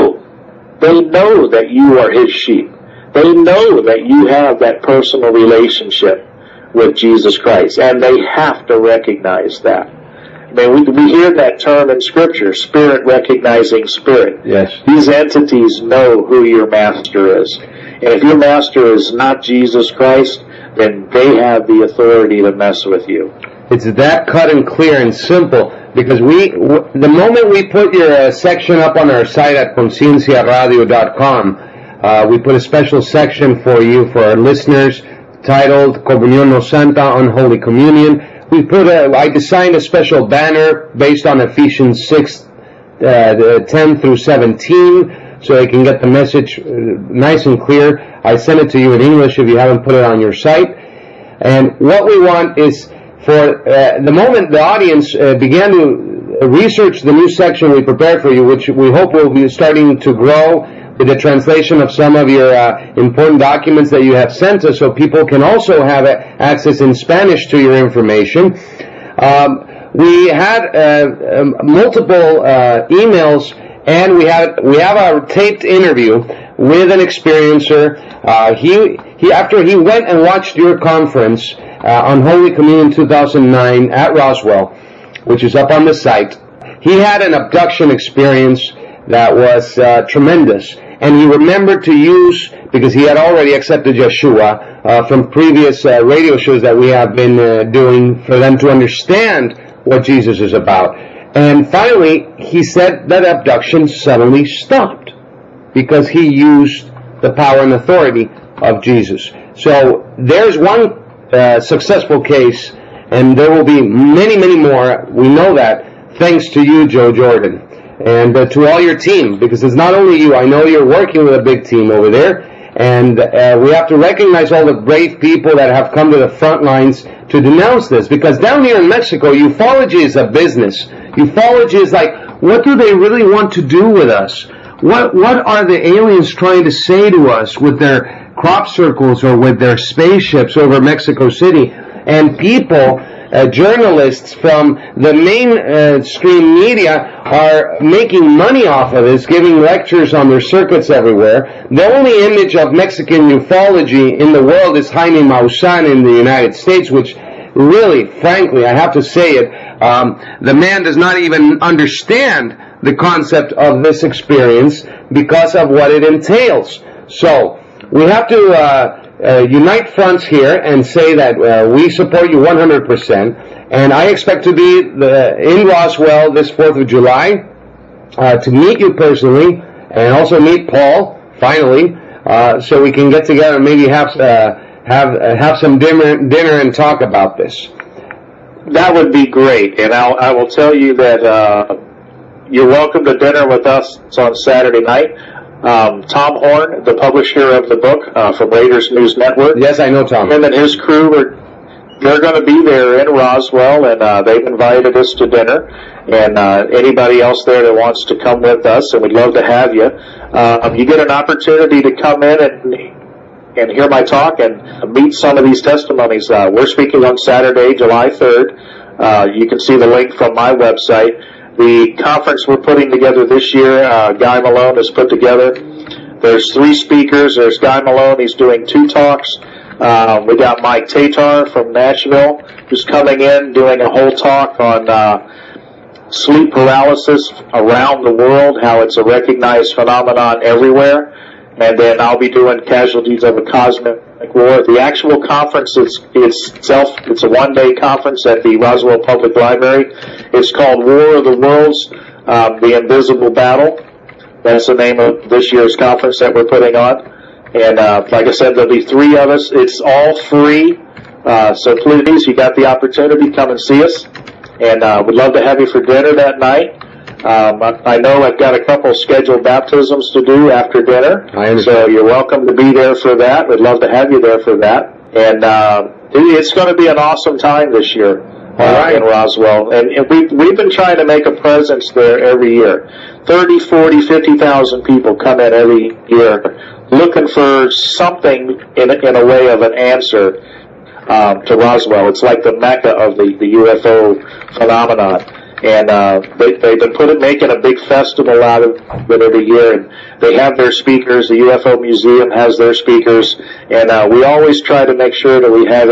they know that you are his sheep. They know that you have that personal relationship with Jesus Christ, and they have to recognize that. I mean, we, we hear that term in Scripture, Spirit recognizing Spirit. Yes. These entities know who your master is. And if your master is not Jesus Christ, then they have the authority to mess with you. It's that cut and clear and simple, because we, w- the moment we put your uh, section up on our site at conciencia radio dot com, uh, we put a special section for you, for our listeners, titled Comunión No Santa, Unholy Communion. We put a, I designed a special banner based on Ephesians six, uh, ten through seventeen, so they can get the message uh, nice and clear. I sent it to you in English if you haven't put it on your site. And what we want is, for uh, the moment the audience uh, began to research the new section we prepared for you, which we hope will be starting to grow with the translation of some of your uh, important documents that you have sent us, so people can also have uh, access in Spanish to your information. Um, we had uh, um, multiple uh, emails, and we had we have our taped interview with an experiencer. Uh, he he after he went and watched your conference uh, on Holy Communion two thousand nine at Roswell, which is up on the site. He had an abduction experience that was uh, tremendous, and he remembered to use, because he had already accepted Yeshua uh, from previous uh, radio shows that we have been uh, doing for them to understand what Jesus is about. And finally, he said that abduction suddenly stopped because he used the power and authority of Jesus. So there's one uh, successful case, and there will be many, many more. We know that, thanks to you, Joe Jordan, and uh, to all your team, because it's not only you. I know you're working with a big team over there, and uh, we have to recognize all the brave people that have come to the front lines to denounce this, because down here in Mexico, ufology is a business. Ufology is like, what do they really want to do with us? What what are the aliens trying to say to us with their crop circles or with their spaceships over Mexico City? And people, uh, journalists from the mainstream uh, media are making money off of this, giving lectures on their circuits everywhere. The only image of Mexican ufology in the world is Jaime Maussan in the United States, which really, frankly, I have to say it, um, the man does not even understand the concept of this experience because of what it entails. So, we have to uh, uh, unite fronts here and say that uh, we support you one hundred percent, and I expect to be the, in Roswell this fourth of July uh, to meet you personally, and also meet Paul, finally, uh, so we can get together and maybe have uh, have uh, have some dinner, dinner and talk about this. That would be great, and I'll, I will tell you that uh, you're welcome to dinner with us on Saturday night. Um, Tom Horn, the publisher of the book uh, from Raiders News Network. Yes, I know Tom. Him and his crew are they're going to be there in Roswell, and uh, they've invited us to dinner. And uh, anybody else there that wants to come with us, and we'd love to have you. Uh, you get an opportunity to come in and and hear my talk and meet some of these testimonies. Uh, we're speaking on Saturday, July third. Uh, you can see the link from my website. The conference we're putting together this year, uh, Guy Malone has put together. There's three speakers. There's Guy Malone. He's doing two talks. Uh, we got Mike Tatar from Nashville, who's coming in doing a whole talk on uh, sleep paralysis around the world, how it's a recognized phenomenon everywhere. And then I'll be doing casualties of a cosmic war. The actual conference is itself, it's a one-day conference at the Roswell Public Library. It's called War of the Worlds, um, The Invisible Battle. That's the name of this year's conference that we're putting on. And uh, like I said, there'll be three of us. It's all free. Uh, so please, you got the opportunity, come and see us. And uh, we'd love to have you for dinner that night. Um, I, I know I've got a couple scheduled baptisms to do after dinner, so you're welcome to be there for that. We'd love to have you there for that. And uh, it's going to be an awesome time this year uh, right. in Roswell. And, and we, we've been trying to make a presence there every year. thirty, forty, fifty thousand people come in every year looking for something in, in a way of an answer um, to Roswell. It's like the Mecca of the, the U F O phenomenon. And uh, they, they've been putting, making a big festival out of it every year. And they have their speakers. The U F O Museum has their speakers. And uh, we always try to make sure that we have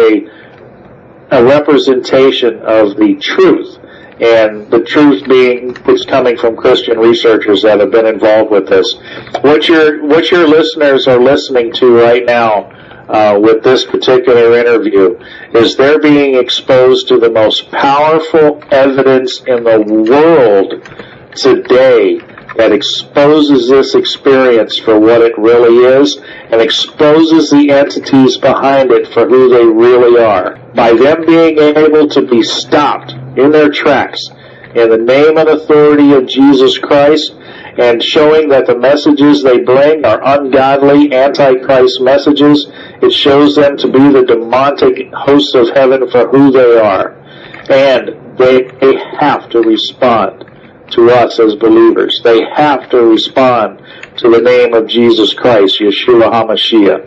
a, a representation of the truth. And the truth being it's coming from Christian researchers that have been involved with this. What your, what your listeners are listening to right now uh, with this particular interview is they're being exposed to the most powerful evidence in the world today that exposes this experience for what it really is and exposes the entities behind it for who they really are. By them being able to be stopped in their tracks in the name and authority of Jesus Christ, and showing that the messages they bring are ungodly, antichrist messages, it shows them to be the demonic hosts of heaven for who they are. And they, they have to respond to us as believers. They have to respond to the name of Jesus Christ, Yeshua HaMashiach,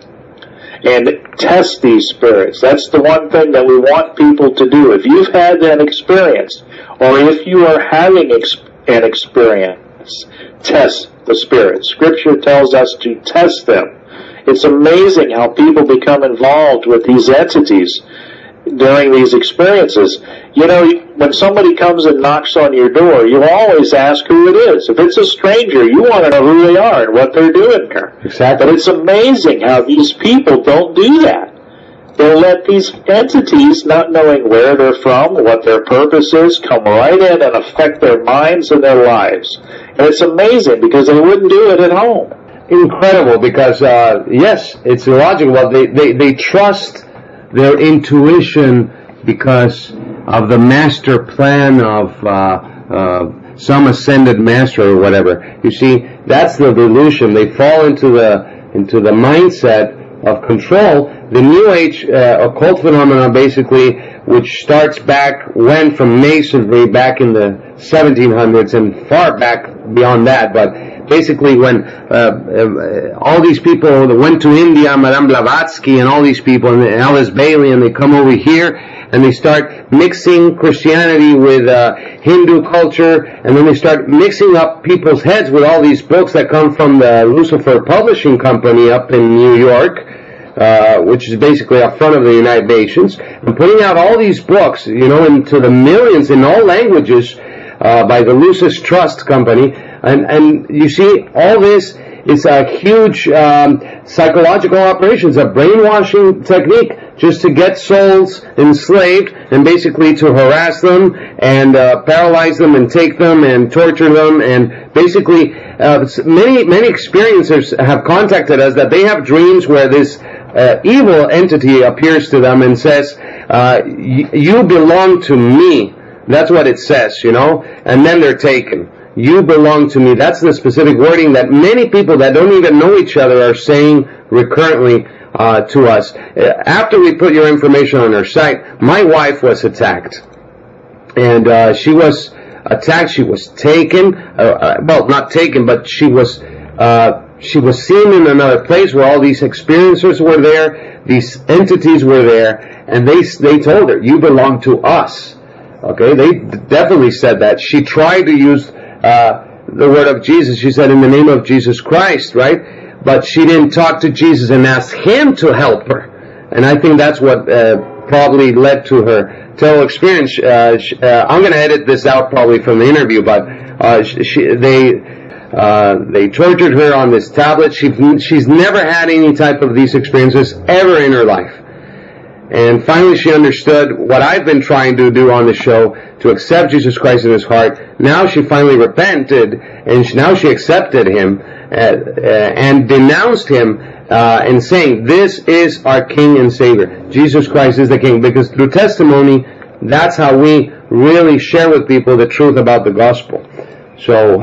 and test these spirits. That's the one thing that we want people to do. If you've had that experience, or if you are having ex- an experience, test the spirits. Scripture tells us to test them. It's amazing how people become involved with these entities during these experiences. You know, when somebody comes and knocks on your door, you always ask who it is. If it's a stranger, you want to know who they are and what they're doing there. Exactly. But it's amazing how these people don't do that. They'll let these entities, not knowing where they're from, what their purpose is, come right in and affect their minds and their lives. And it's amazing because they wouldn't do it at home. Incredible, because, uh, yes, it's illogical. Well, they, they, they trust their intuition because of the master plan of uh, uh, some ascended master or whatever. You see, that's the delusion. They fall into the into the mindset of control. The New Age uh, occult phenomena, basically, which starts back, went from Masonry back in the seventeen hundreds and far back beyond that, but basically when uh, uh, all these people that went to India, Madame Blavatsky and all these people, and Alice Bailey, and they come over here and they start mixing Christianity with uh, Hindu culture, and then they start mixing up people's heads with all these books that come from the Lucifer Publishing Company up in New York, uh, which is basically up front of the United Nations, and putting out all these books, you know, into the millions in all languages, uh, by the Lucis Trust Company. And, and you see, all this is a huge um, psychological operation. It's a brainwashing technique just to get souls enslaved and basically to harass them and uh, paralyze them and take them and torture them. And basically, uh, many many experiencers have contacted us that they have dreams where this uh, evil entity appears to them and says, uh, you belong to me. That's what it says, you know, and then they're taken. You belong to me. That's the specific wording that many people that don't even know each other are saying recurrently uh, to us. After we put your information on our site, my wife was attacked. And uh, she was attacked. She was taken. Uh, well, not taken, but she was uh, she was seen in another place where all these experiencers were there. These entities were there. And they they told her, you belong to us. Okay, they definitely said that. She tried to use uh, the word of Jesus. She said, in the name of Jesus Christ, right? But she didn't talk to Jesus and ask Him to help her. And I think that's what uh, probably led to her terrible experience. Uh, she, uh, I'm going to edit this out probably from the interview, but uh, she, they uh, they tortured her on this tablet. She, she's never had any type of these experiences ever in her life. And finally she understood what I've been trying to do on the show, to accept Jesus Christ in his heart. Now she finally repented, and she, now she accepted Him uh, uh, and denounced Him uh, and saying, this is our King and Savior. Jesus Christ is the King. Because through testimony, that's how we really share with people the truth about the gospel. So,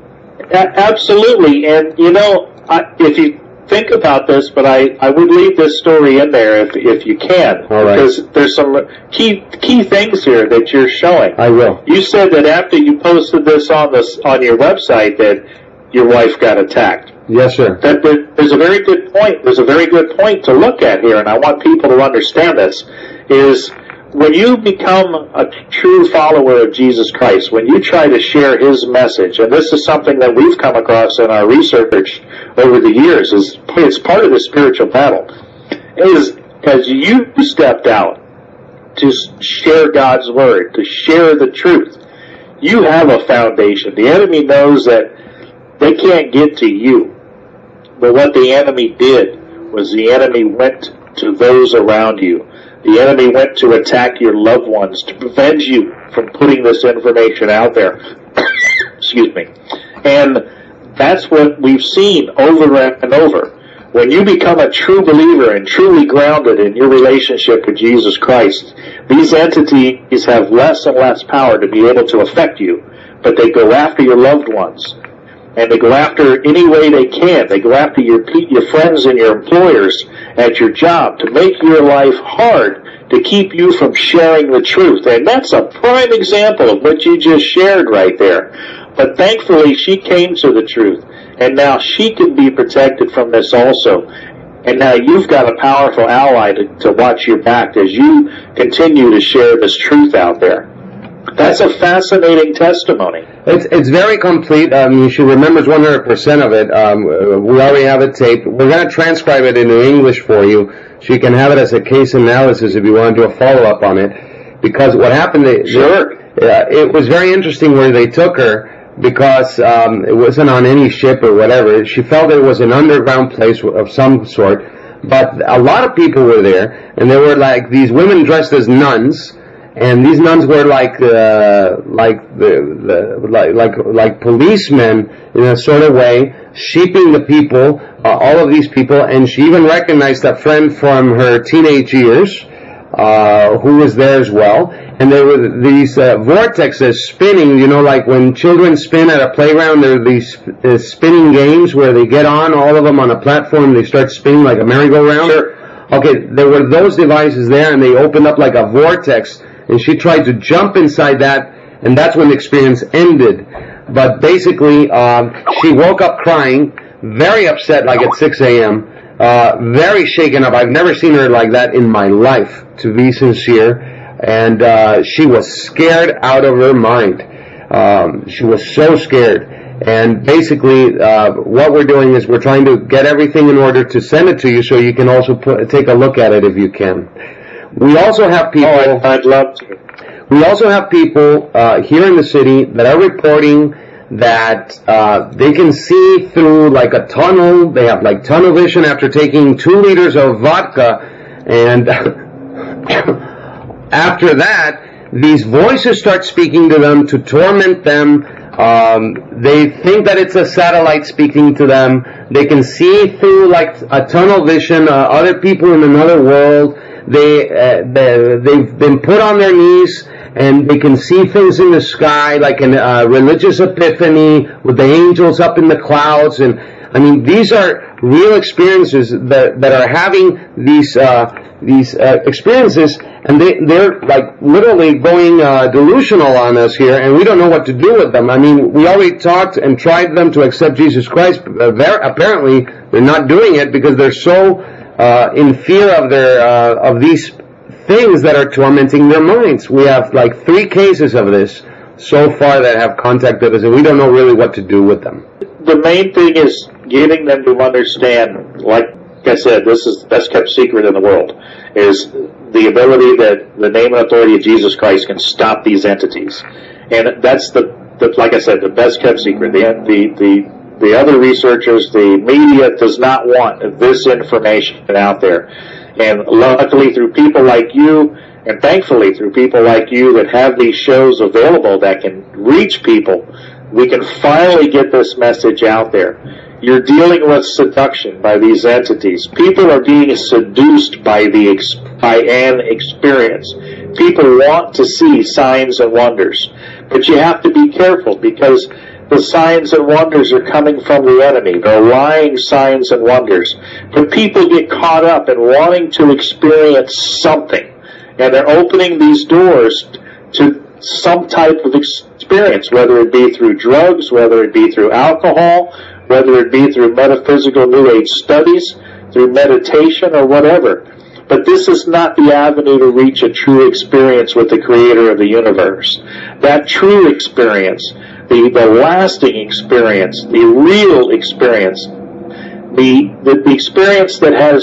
absolutely. And, you know, I, if you think about this, but I, I would leave this story in there if if you can. All right. Because there's some key key things here that you're showing. I will. You said that after you posted this on this on your website that your wife got attacked. Yes, sir. That there, there's a very good point. There's a very good point to look at here, and I want people to understand this. Is when you become a true follower of Jesus Christ, when you try to share His message, and this is something that we've come across in our research over the years, is it's part of the spiritual battle, is as you stepped out to share God's Word, to share the truth, you have a foundation. The enemy knows that they can't get to you, but what the enemy did was the enemy went to those around you. The enemy went to attack your loved ones to prevent you from putting this information out there. Excuse me. And that's what we've seen over and over. When you become a true believer and truly grounded in your relationship with Jesus Christ, these entities have less and less power to be able to affect you, but they go after your loved ones. And they go after any way they can. They go after your your friends and your employers at your job to make your life hard, to keep you from sharing the truth. And that's a prime example of what you just shared right there. But thankfully, she came to the truth. And now she can be protected from this also. And now you've got a powerful ally to, to watch your back as you continue to share this truth out there. That's a fascinating testimony. It's it's very complete. Um, she remembers one hundred percent of it. Um, we already have it taped. We're going to transcribe it into English for you, so you can have it as a case analysis if you want to do a follow-up on it. Because what happened, they, sure. they, uh, it was very interesting where they took her, because um, it wasn't on any ship or whatever. She felt it was an underground place of some sort. But a lot of people were there, and there were like these women dressed as nuns. And these nuns were like, uh, like the, the, like, like, like policemen in a sort of way, sheeping the people, uh, all of these people, and she even recognized a friend from her teenage years, uh, who was there as well. And there were these, uh, vortexes spinning, you know, like when children spin at a playground, there are these uh, spinning games where they get on, all of them on a platform, they start spinning like a merry-go-round. Sure. Okay, there were those devices there, and they opened up like a vortex. And she tried to jump inside that, and that's when the experience ended. But basically, um, she woke up crying, very upset, like at six a.m., uh, very shaken up. I've never seen her like that in my life, to be sincere. And uh, she was scared out of her mind. Um, she was so scared. And basically, uh, what we're doing is we're trying to get everything in order to send it to you, so you can also put, take a look at it if you can. We also have people. Oh, I'd love to. We also have people uh, here in the city that are reporting that uh, they can see through like a tunnel. They have like tunnel vision after taking two liters of vodka, and after that, these voices start speaking to them to torment them. Um, they think that it's a satellite speaking to them. They can see through like a tunnel vision, uh, other people in another world. They, uh, they, they've been put on their knees, and they can see things in the sky, like a uh, religious epiphany with the angels up in the clouds. And I mean, these are real experiences that that are having these uh, these uh, experiences, and they they're like literally going uh, delusional on us here, and we don't know what to do with them. I mean, we already talked and tried them to accept Jesus Christ. But apparently, they're not doing it because they're so Uh, in fear of their uh, of these things that are tormenting their minds. We have like three cases of this so far that have contacted us, and we don't know really what to do with them. The main thing is getting them to understand, like I said, this is the best kept secret in the world, is the ability that the name and authority of Jesus Christ can stop these entities. And that's the, the like I said, the best kept secret. The the the The other researchers, the media does not want this information out there. And luckily through people like you, and thankfully through people like you that have these shows available that can reach people, we can finally get this message out there. You're dealing with seduction by these entities. People are being seduced by the by an experience. People want to see signs and wonders. But you have to be careful, because the signs and wonders are coming from the enemy. They're lying signs and wonders. But people get caught up in wanting to experience something, and they're opening these doors to some type of experience, whether it be through drugs, whether it be through alcohol, whether it be through metaphysical New Age studies, through meditation, or whatever. But this is not the avenue to reach a true experience with the Creator of the universe. That true experience, the, the lasting experience, the real experience, the, the, the experience that has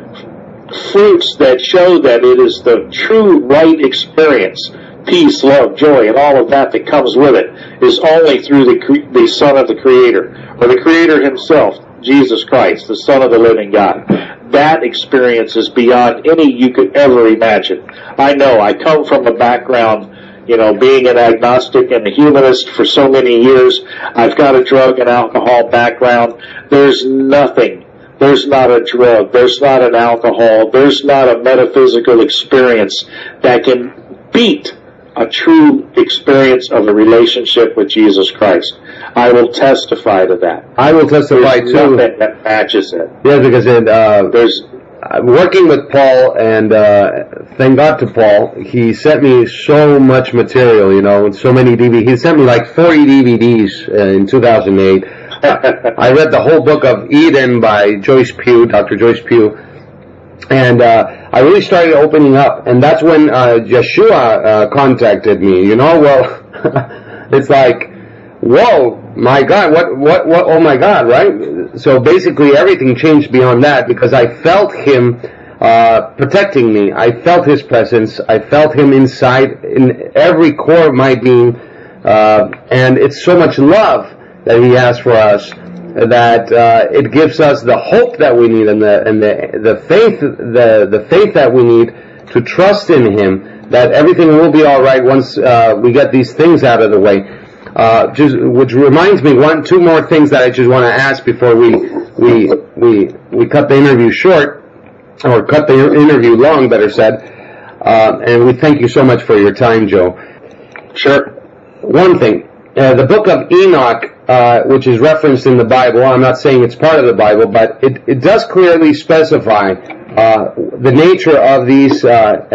fruits that show that it is the true right experience, peace, love, joy, and all of that that comes with it, is only through the, the Son of the Creator, or the Creator Himself, Jesus Christ, the Son of the living God. that experience is beyond any you could ever imagine. I know, I come from a background, you know, being an agnostic and a humanist for so many years. I've got a drug and alcohol background. There's nothing. There's not a drug. There's not an alcohol. There's not a metaphysical experience that can beat a true experience of a relationship with Jesus Christ. I will testify to that. I will testify There's too. Nothing that matches it. Yeah, because it, uh, There's working with Paul, and uh, thank God to Paul, he sent me so much material, you know, so many D V Ds. He sent me like forty D V Ds uh, in two thousand eight. I read the whole book of Eden by Joyce Pugh, Doctor Joyce Pugh, and uh, I really started opening up, and that's when uh, Yeshua uh, contacted me. You know, well, it's like, whoa, my God, what, what, what, oh my God, right? So basically everything changed beyond that, because I felt him uh, protecting me. I felt his presence. I felt him inside, in every core of my being, uh, and it's so much love that he has for us, that uh, it gives us the hope that we need, and the and the the faith the the faith that we need to trust in him, that everything will be all right once uh, we get these things out of the way. Uh, just which reminds me, one two more things that I just want to ask before we we we we cut the interview short, or cut the interview long, better said. Uh, and we thank you so much for your time, Joe. Sure. One thing. Uh, the book of Enoch, uh, which is referenced in the Bible, I'm not saying it's part of the Bible, but it, it does clearly specify uh, the nature of these uh, uh,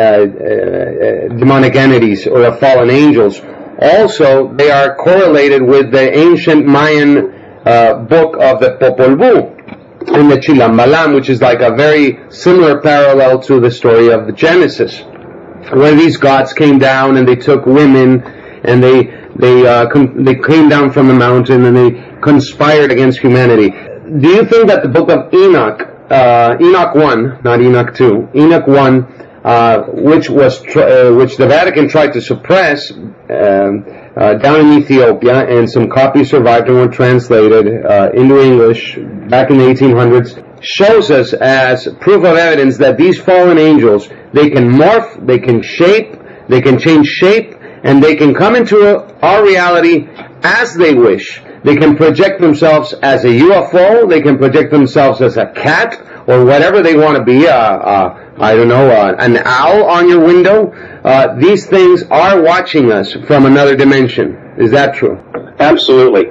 uh, demonic entities or fallen angels. Also, they are correlated with the ancient Mayan uh, book of the Popol Vuh and the Chilambalam, which is like a very similar parallel to the story of the Genesis, where these gods came down and they took women and they They uh, com- they came down from the mountain and they conspired against humanity. Do you think that the book of Enoch, uh, Enoch one, not Enoch two, Enoch one, uh, which was tr- uh, which the Vatican tried to suppress um, uh, down in Ethiopia, and some copies survived and were translated uh, into English back in the eighteen hundreds, shows us as proof of evidence that these fallen angels, they can morph, they can shape, they can change shape, and they can come into our reality as they wish. They can project themselves as a U F O. They can project themselves as a cat or whatever they want to be. Uh, uh, I don't know, uh, an owl on your window. Uh, these things are watching us from another dimension. Is that true? Absolutely.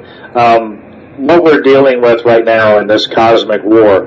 Um, what we're dealing with right now in this cosmic war,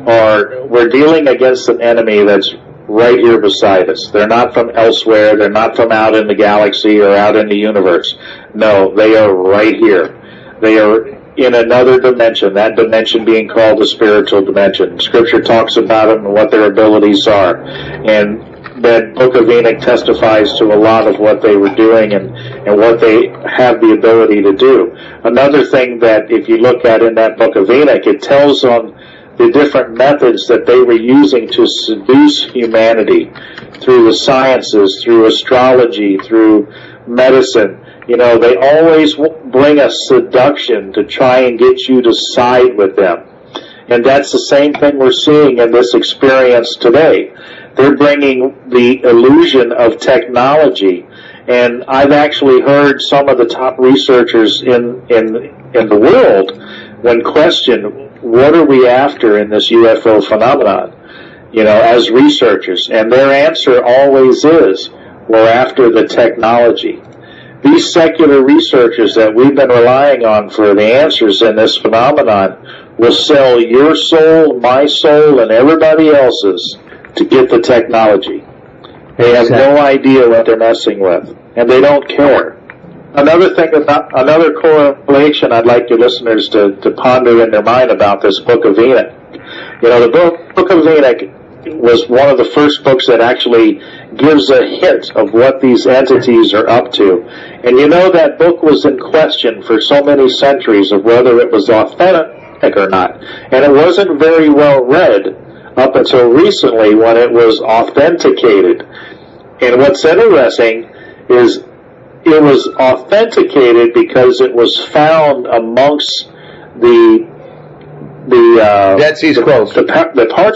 are we're dealing against an enemy that's right here beside us. They're not from elsewhere. They're not from out in the galaxy or out in the universe. No, they are right here. They are in another dimension, that dimension being called the spiritual dimension. Scripture talks about them and what their abilities are. And that book of Enoch testifies to a lot of what they were doing and, and what they have the ability to do. Another thing that if you look at in that book of Enoch, it tells on the different methods that they were using to seduce humanity through the sciences, through astrology, through medicine. You know, they always bring a seduction to try and get you to side with them. And that's the same thing we're seeing in this experience today. They're bringing the illusion of technology. And I've actually heard some of the top researchers in, in, in the world, when questioned, what are we after in this U F O phenomenon, you know, as researchers? And their answer always is, we're after the technology. These secular researchers that we've been relying on for the answers in this phenomenon will sell your soul, my soul, and everybody else's to get the technology. They have no idea what they're messing with, and they don't care. Another thing about, another correlation I'd like your listeners to, to ponder in their mind about this book of Enoch. You know, the book, book of Enoch was one of the first books that actually gives a hint of what these entities are up to. And you know, that book was in question for so many centuries of whether it was authentic or not. And it wasn't very well read up until recently when it was authenticated. And what's interesting is it was authenticated because it was found amongst the the uh, Dead Sea Scrolls. the, the, the parch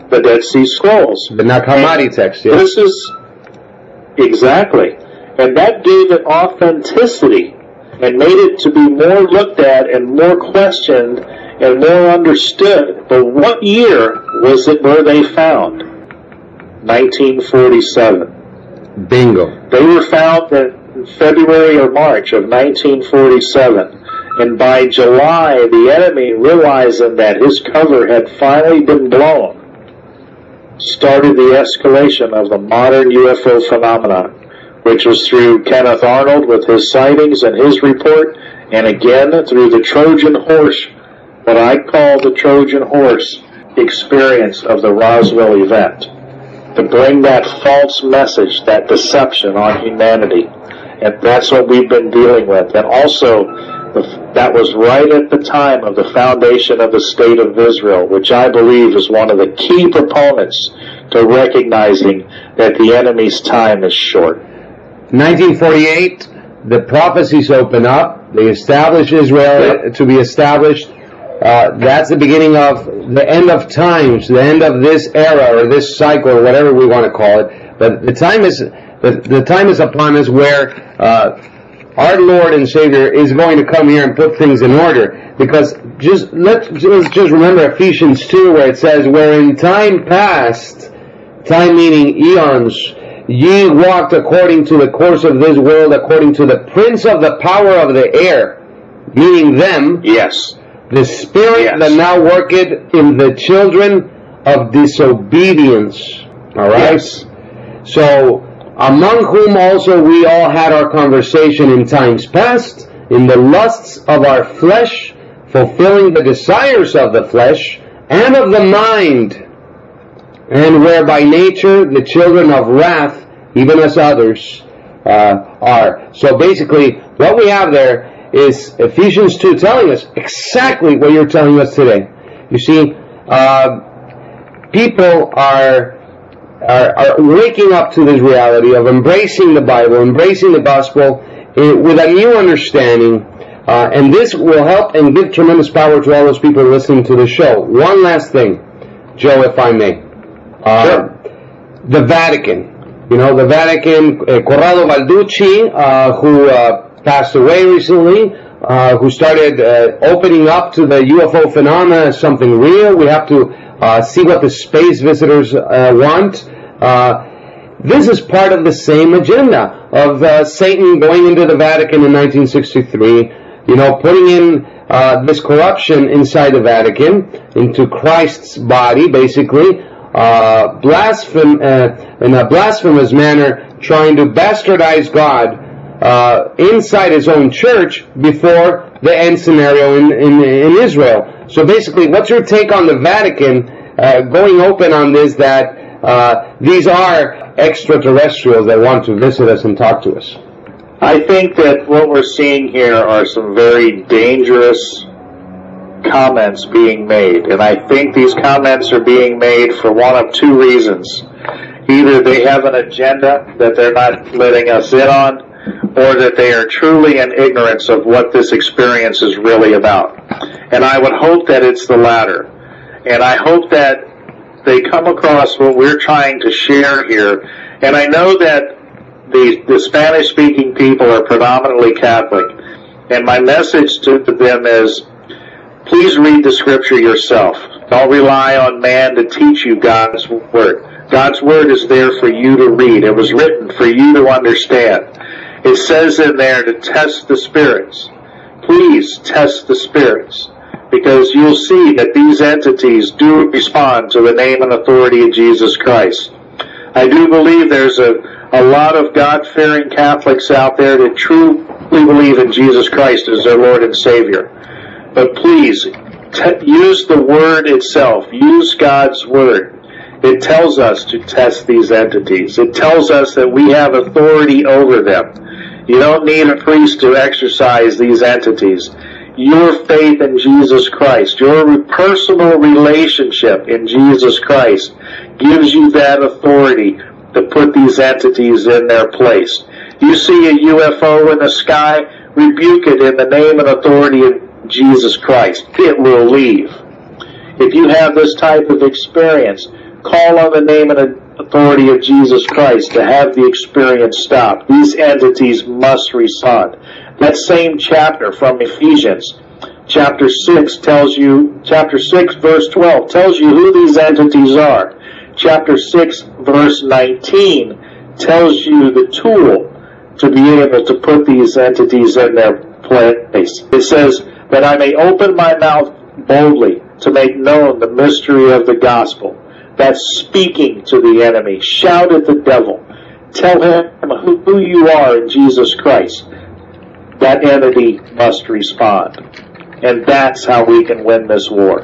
the Dead Sea Scrolls. The Nag Hammadi text, yes. This is, exactly. And that gave it authenticity and made it to be more looked at and more questioned and more understood. But what year was it where they found? nineteen forty-seven. Bingo. They were found in February or March of nineteen forty-seven. And by July, the enemy, realizing that his cover had finally been blown, started the escalation of the modern U F O phenomenon, which was through Kenneth Arnold with his sightings and his report, and again through the Trojan horse, what I call the Trojan horse experience of the Roswell event, to bring that false message, that deception on humanity. And that's what we've been dealing with. And also, that was right at the time of the foundation of the State of Israel, which I believe is one of the key proponents to recognizing that the enemy's time is short. nineteen forty-eight, the prophecies open up. They establish Israel Yep. to be established. Uh, that's the beginning of the end of times, the end of this era or this cycle or whatever we want to call it. But the time is the, the time is upon us where uh, our Lord and Savior is going to come here and put things in order. Because just let's, let's just remember Ephesians two, where it says, "Where in time past," time meaning eons, "ye walked according to the course of this world, according to the prince of the power of the air," meaning them. Yes. The spirit Yes. that now worketh in the children of disobedience. Alright? Yes. So, among whom also we all had our conversation in times past, in the lusts of our flesh, fulfilling the desires of the flesh and of the mind, and where by nature the children of wrath, even as others, uh, are. So basically, what we have there is Ephesians two telling us exactly what you're telling us today. You see, uh, people are, are are waking up to this reality of embracing the Bible, embracing the gospel uh, with a new understanding, uh, and this will help and give tremendous power to all those people listening to the show. One last thing, Joe, if I may. Uh, Sure. The Vatican. You know, the Vatican, uh, Corrado Balducci, uh, who uh, passed away recently, uh, who started uh, opening up to the U F O phenomena as something real. We have to uh, see what the space visitors uh, want. Uh, this is part of the same agenda of uh, Satan going into the Vatican in nineteen sixty-three, you know, putting in uh, this corruption inside the Vatican, into Christ's body, basically, uh, blasphem- uh, in a blasphemous manner, trying to bastardize God Uh, inside his own church before the end scenario in, in, in Israel. So basically, what's your take on the Vatican uh, going open on this, that uh, these are extraterrestrials that want to visit us and talk to us? I think that what we're seeing here are some very dangerous comments being made. And I think these comments are being made for one of two reasons. Either they have an agenda that they're not letting us in on, or that they are truly in ignorance of what this experience is really about. And I would hope that it's the latter. And I hope that they come across what we're trying to share here. And I know that the, the Spanish-speaking people are predominantly Catholic. And my message to them is, please read the Scripture yourself. Don't rely on man to teach you God's Word. God's Word is there for you to read. It was written for you to understand. It says in there to test the spirits. Please test the spirits, because you'll see that these entities do respond to the name and authority of Jesus Christ. I do believe there's a, a lot of God-fearing Catholics out there that truly believe in Jesus Christ as their Lord and Savior. But please, t- use the Word itself. Use God's Word. It tells us to test these entities. It tells us that we have authority over them. You don't need a priest to exorcise these entities. Your faith in Jesus Christ, your personal relationship in Jesus Christ, gives you that authority to put these entities in their place. You see a U F O in the sky, rebuke it in the name and authority of Jesus Christ. It will leave. If you have this type of experience, call on the name and authority of Jesus Christ to have the experience stop. These entities must respond. That same chapter from Ephesians, chapter six tells you, chapter six verse twelve tells you who these entities are. Chapter six verse nineteen tells you the tool to be able to put these entities in their place. It says that I may open my mouth boldly to make known the mystery of the gospel. That's speaking to the enemy. Shout at the devil. Tell him who you are in Jesus Christ. That entity must respond. And that's how we can win this war.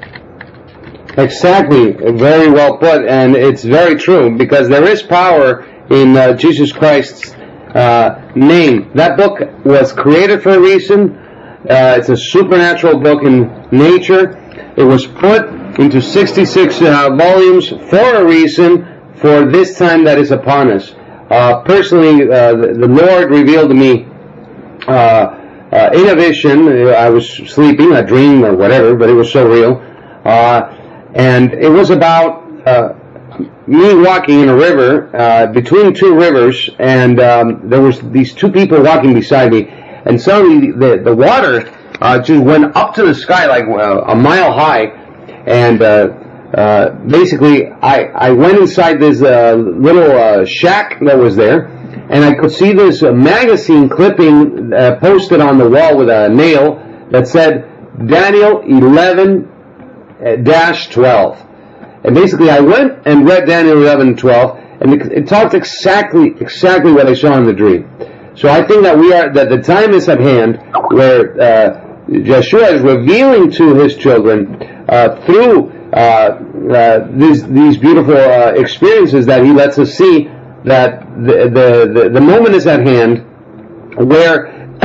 Exactly. Very well put. And it's very true, because there is power in uh, Jesus Christ's uh, name. That book was created for a reason. Uh, it's a supernatural book in nature. It was put into sixty-six uh, volumes for a reason, for this time that is upon us. Uh, personally, uh, the, the Lord revealed to me uh, uh, in a vision. I was sleeping, a dream or whatever, but it was so real. Uh, and it was about uh, me walking in a river, uh, between two rivers, and um, there was these two people walking beside me, and suddenly the, the water uh, just went up to the sky like uh, a mile high. And uh, uh, basically, I, I went inside this uh, little uh, shack that was there, and I could see this uh, magazine clipping uh, posted on the wall with a nail that said Daniel eleven dash twelve. And basically, I went and read Daniel eleven twelve, and it, it talked exactly exactly what I saw in the dream. So I think that we are that the time is at hand where uh, Yeshua is revealing to his children uh, through uh, uh, these these beautiful uh, experiences that he lets us see that the the the, the moment is at hand where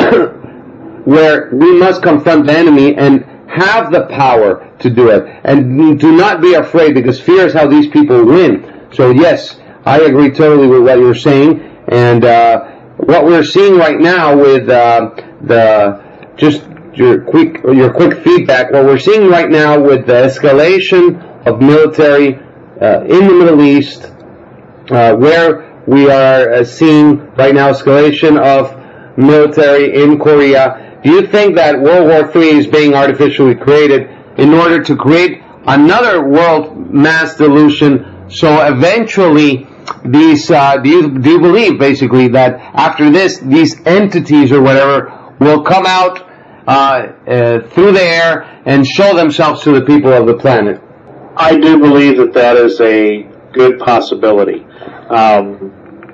where we must confront the enemy and have the power to do it, and do not be afraid, because fear is how these people win. So yes, I agree totally with what you're saying, and uh, what we're seeing right now with uh, the just your quick your quick feedback. What we're seeing right now with the escalation of military uh, in the Middle East, uh, where we are uh, seeing right now escalation of military in Korea. Do you think that World War Three is being artificially created in order to create another world mass delusion? So eventually, these uh, do you do you believe basically that after this, these entities or whatever will come out uh, uh, through the air and show themselves to the people of the planet? I do believe that that is a good possibility. Um,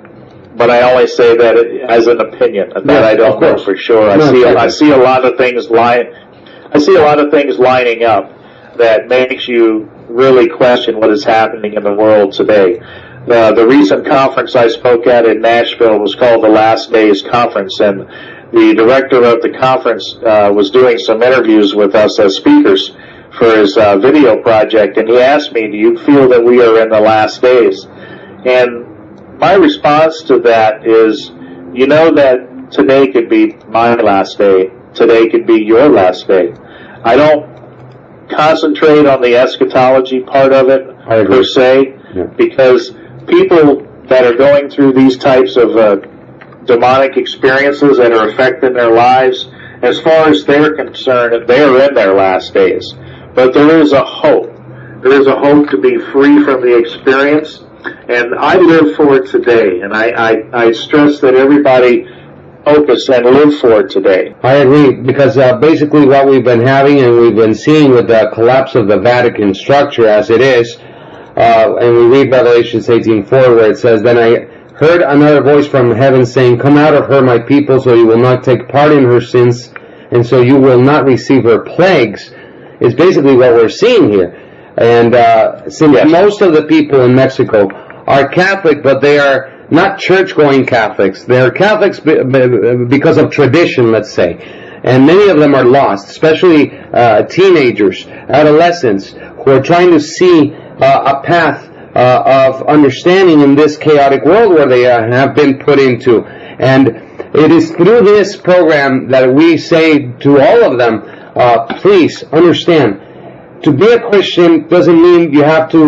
But I only say that as an opinion. That yes, I don't know for sure. I no, see. exactly. I see a lot of things line. I see a lot of things lining up that makes you really question what is happening in the world today. Uh, the recent conference I spoke at in Nashville was called the Last Days Conference, and the director of the conference uh, was doing some interviews with us as speakers for his uh, video project, and he asked me, "Do you feel that we are in the last days?" And my response to that is, you know that today could be my last day. Today could be your last day. I don't concentrate on the eschatology part of it per se, yeah. because people that are going through these types of uh, demonic experiences that are affecting their lives, as far as they're concerned, they are in their last days. But there is a hope. There is a hope to be free from the experience. And I live for it today, and I, I, I stress that everybody focus and live for it today. I agree, because uh, basically what we've been having and we've been seeing with the collapse of the Vatican structure as it is, uh, and we read Revelation eighteen four where it says, "Then I heard another voice from heaven saying, 'Come out of her, my people, so you will not take part in her sins, and so you will not receive her plagues,'" is basically what we're seeing here. And uh, since yes. most of the people in Mexico are Catholic, but they are not church-going Catholics. They're Catholics because of tradition, let's say. And many of them are lost, especially uh, teenagers, adolescents, who are trying to see uh, a path uh, of understanding in this chaotic world where they uh, have been put into. And it is through this program that we say to all of them, uh, please understand, to be a Christian doesn't mean you have to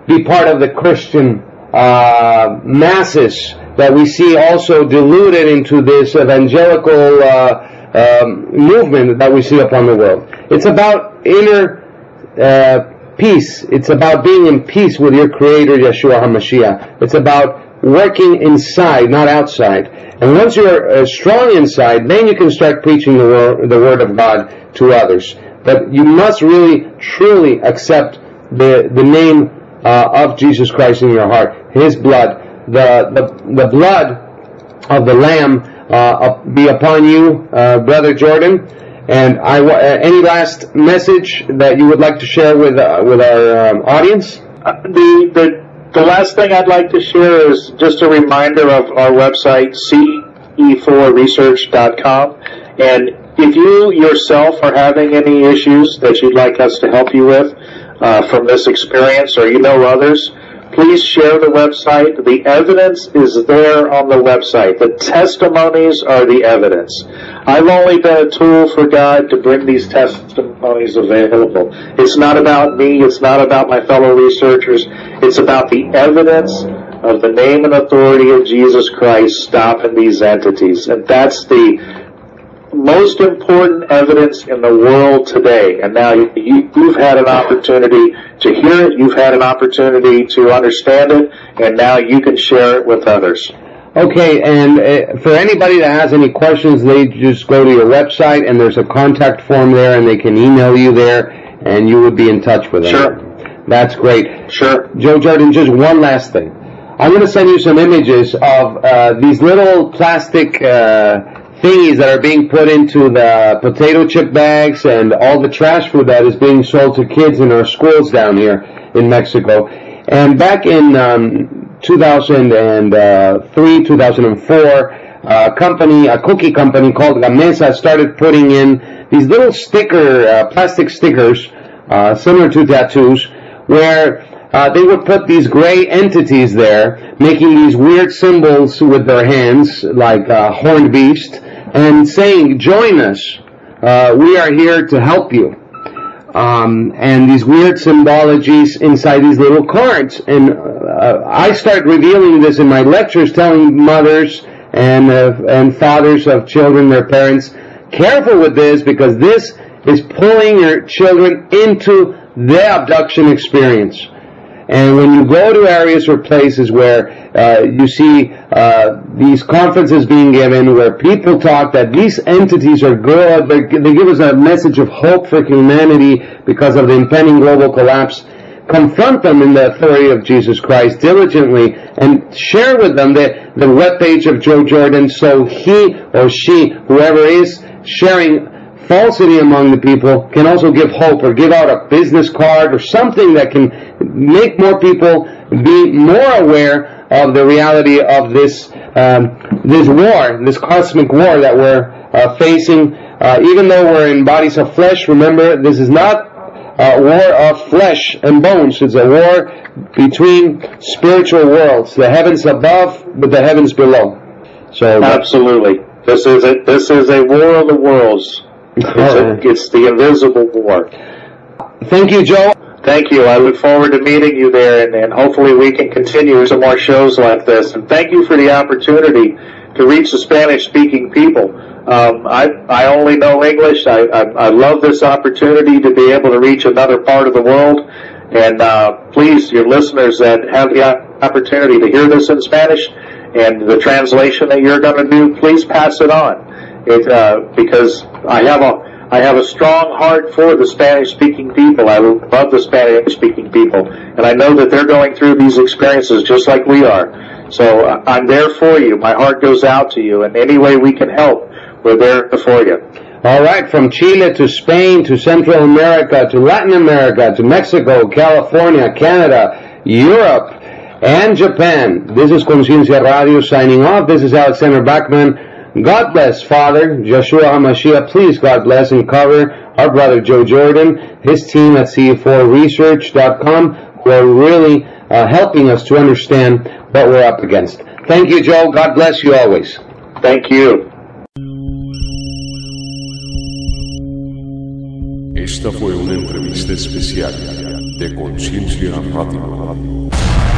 be part of the Christian uh, masses that we see also diluted into this evangelical uh, um, movement that we see upon the world. It's about inner uh, peace. It's about being in peace with your Creator, Yeshua HaMashiach. It's about working inside, not outside. And once you're uh, strong inside, then you can start preaching the, wor- the Word of God to others. But you must really, truly accept the the name uh, of Jesus Christ in your heart, His blood, the the, the blood of the Lamb uh, be upon you, uh, Brother Jordan. And I, uh, any last message that you would like to share with uh, with our um, audience? Uh, the the the last thing I'd like to share is just a reminder of our website, C E four research dot com, and if you yourself are having any issues that you'd like us to help you with uh, from this experience, or you know others, please share the website. The evidence is there on the website. The testimonies are the evidence. I've only been a tool for God to bring these testimonies available. It's not about me. It's not about my fellow researchers. It's about the evidence of the name and authority of Jesus Christ stopping these entities. And that's the most important evidence in the world today. And now you, you, you've had an opportunity to hear it, you've had an opportunity to understand it, and now you can share it with others. Okay, and uh, for anybody that has any questions, they just go to your website, and there's a contact form there, and they can email you there, and you would be in touch with them. Sure. That's great. Sure. Joe Jordan, just one last thing. I'm going to send you some images of uh, these little plastic uh, thingies that are being put into the potato chip bags and all the trash food that is being sold to kids in our schools down here in Mexico. And back in um, two thousand three, two thousand four, a company, a cookie company called Gamesa started putting in these little sticker, uh, plastic stickers, uh, similar to tattoos, where Uh, they would put these gray entities there, making these weird symbols with their hands, like a horned beast, and saying, join us, uh, we are here to help you. Um, and these weird symbologies inside these little cards. And uh, I start revealing this in my lectures, telling mothers and, uh, and fathers of children, their parents, careful with this, because this is pulling your children into the abduction experience. And when you go to areas or places where uh, you see uh, these conferences being given, where people talk that these entities are good, they, they give us a message of hope for humanity because of the impending global collapse, confront them in the authority of Jesus Christ diligently and share with them the, the webpage of Joe Jordan, so he or she, whoever is sharing falsity among the people, can also give hope, or give out a business card or something that can make more people be more aware of the reality of this um, this war, this cosmic war that we're uh, facing. Uh, even though we're in bodies of flesh, remember, this is not a war of flesh and bones. It's a war between spiritual worlds, the heavens above with the heavens below. So absolutely, this is a this is a war of the worlds. It's, a, it's the invisible war. Thank you, Joe. Thank you. I look forward to meeting you there, and, and hopefully we can continue some more shows like this. And thank you for the opportunity to reach the Spanish-speaking people. Um, I, I only know English. I, I, I love this opportunity to be able to reach another part of the world. And uh, please, your listeners that have the opportunity to hear this in Spanish and the translation that you're going to do, please pass it on. It, uh, because I have a I have a strong heart for the Spanish-speaking people. I love the Spanish-speaking people, and I know that they're going through these experiences just like we are. So uh, I'm there for you. My heart goes out to you, and any way we can help, we're there for you. All right, from Chile to Spain to Central America to Latin America to Mexico, California, Canada, Europe, and Japan. This is Conciencia Radio signing off. This is Alexander Bachman. God bless, Father, Yeshua HaMashiach. Please, God bless and cover our brother Joe Jordan, his team at C E four research dot com, who are really uh, helping us to understand what we're up against. Thank you, Joe. God bless you always. Thank you. Esta fue una entrevista especial de Conciencia Radio.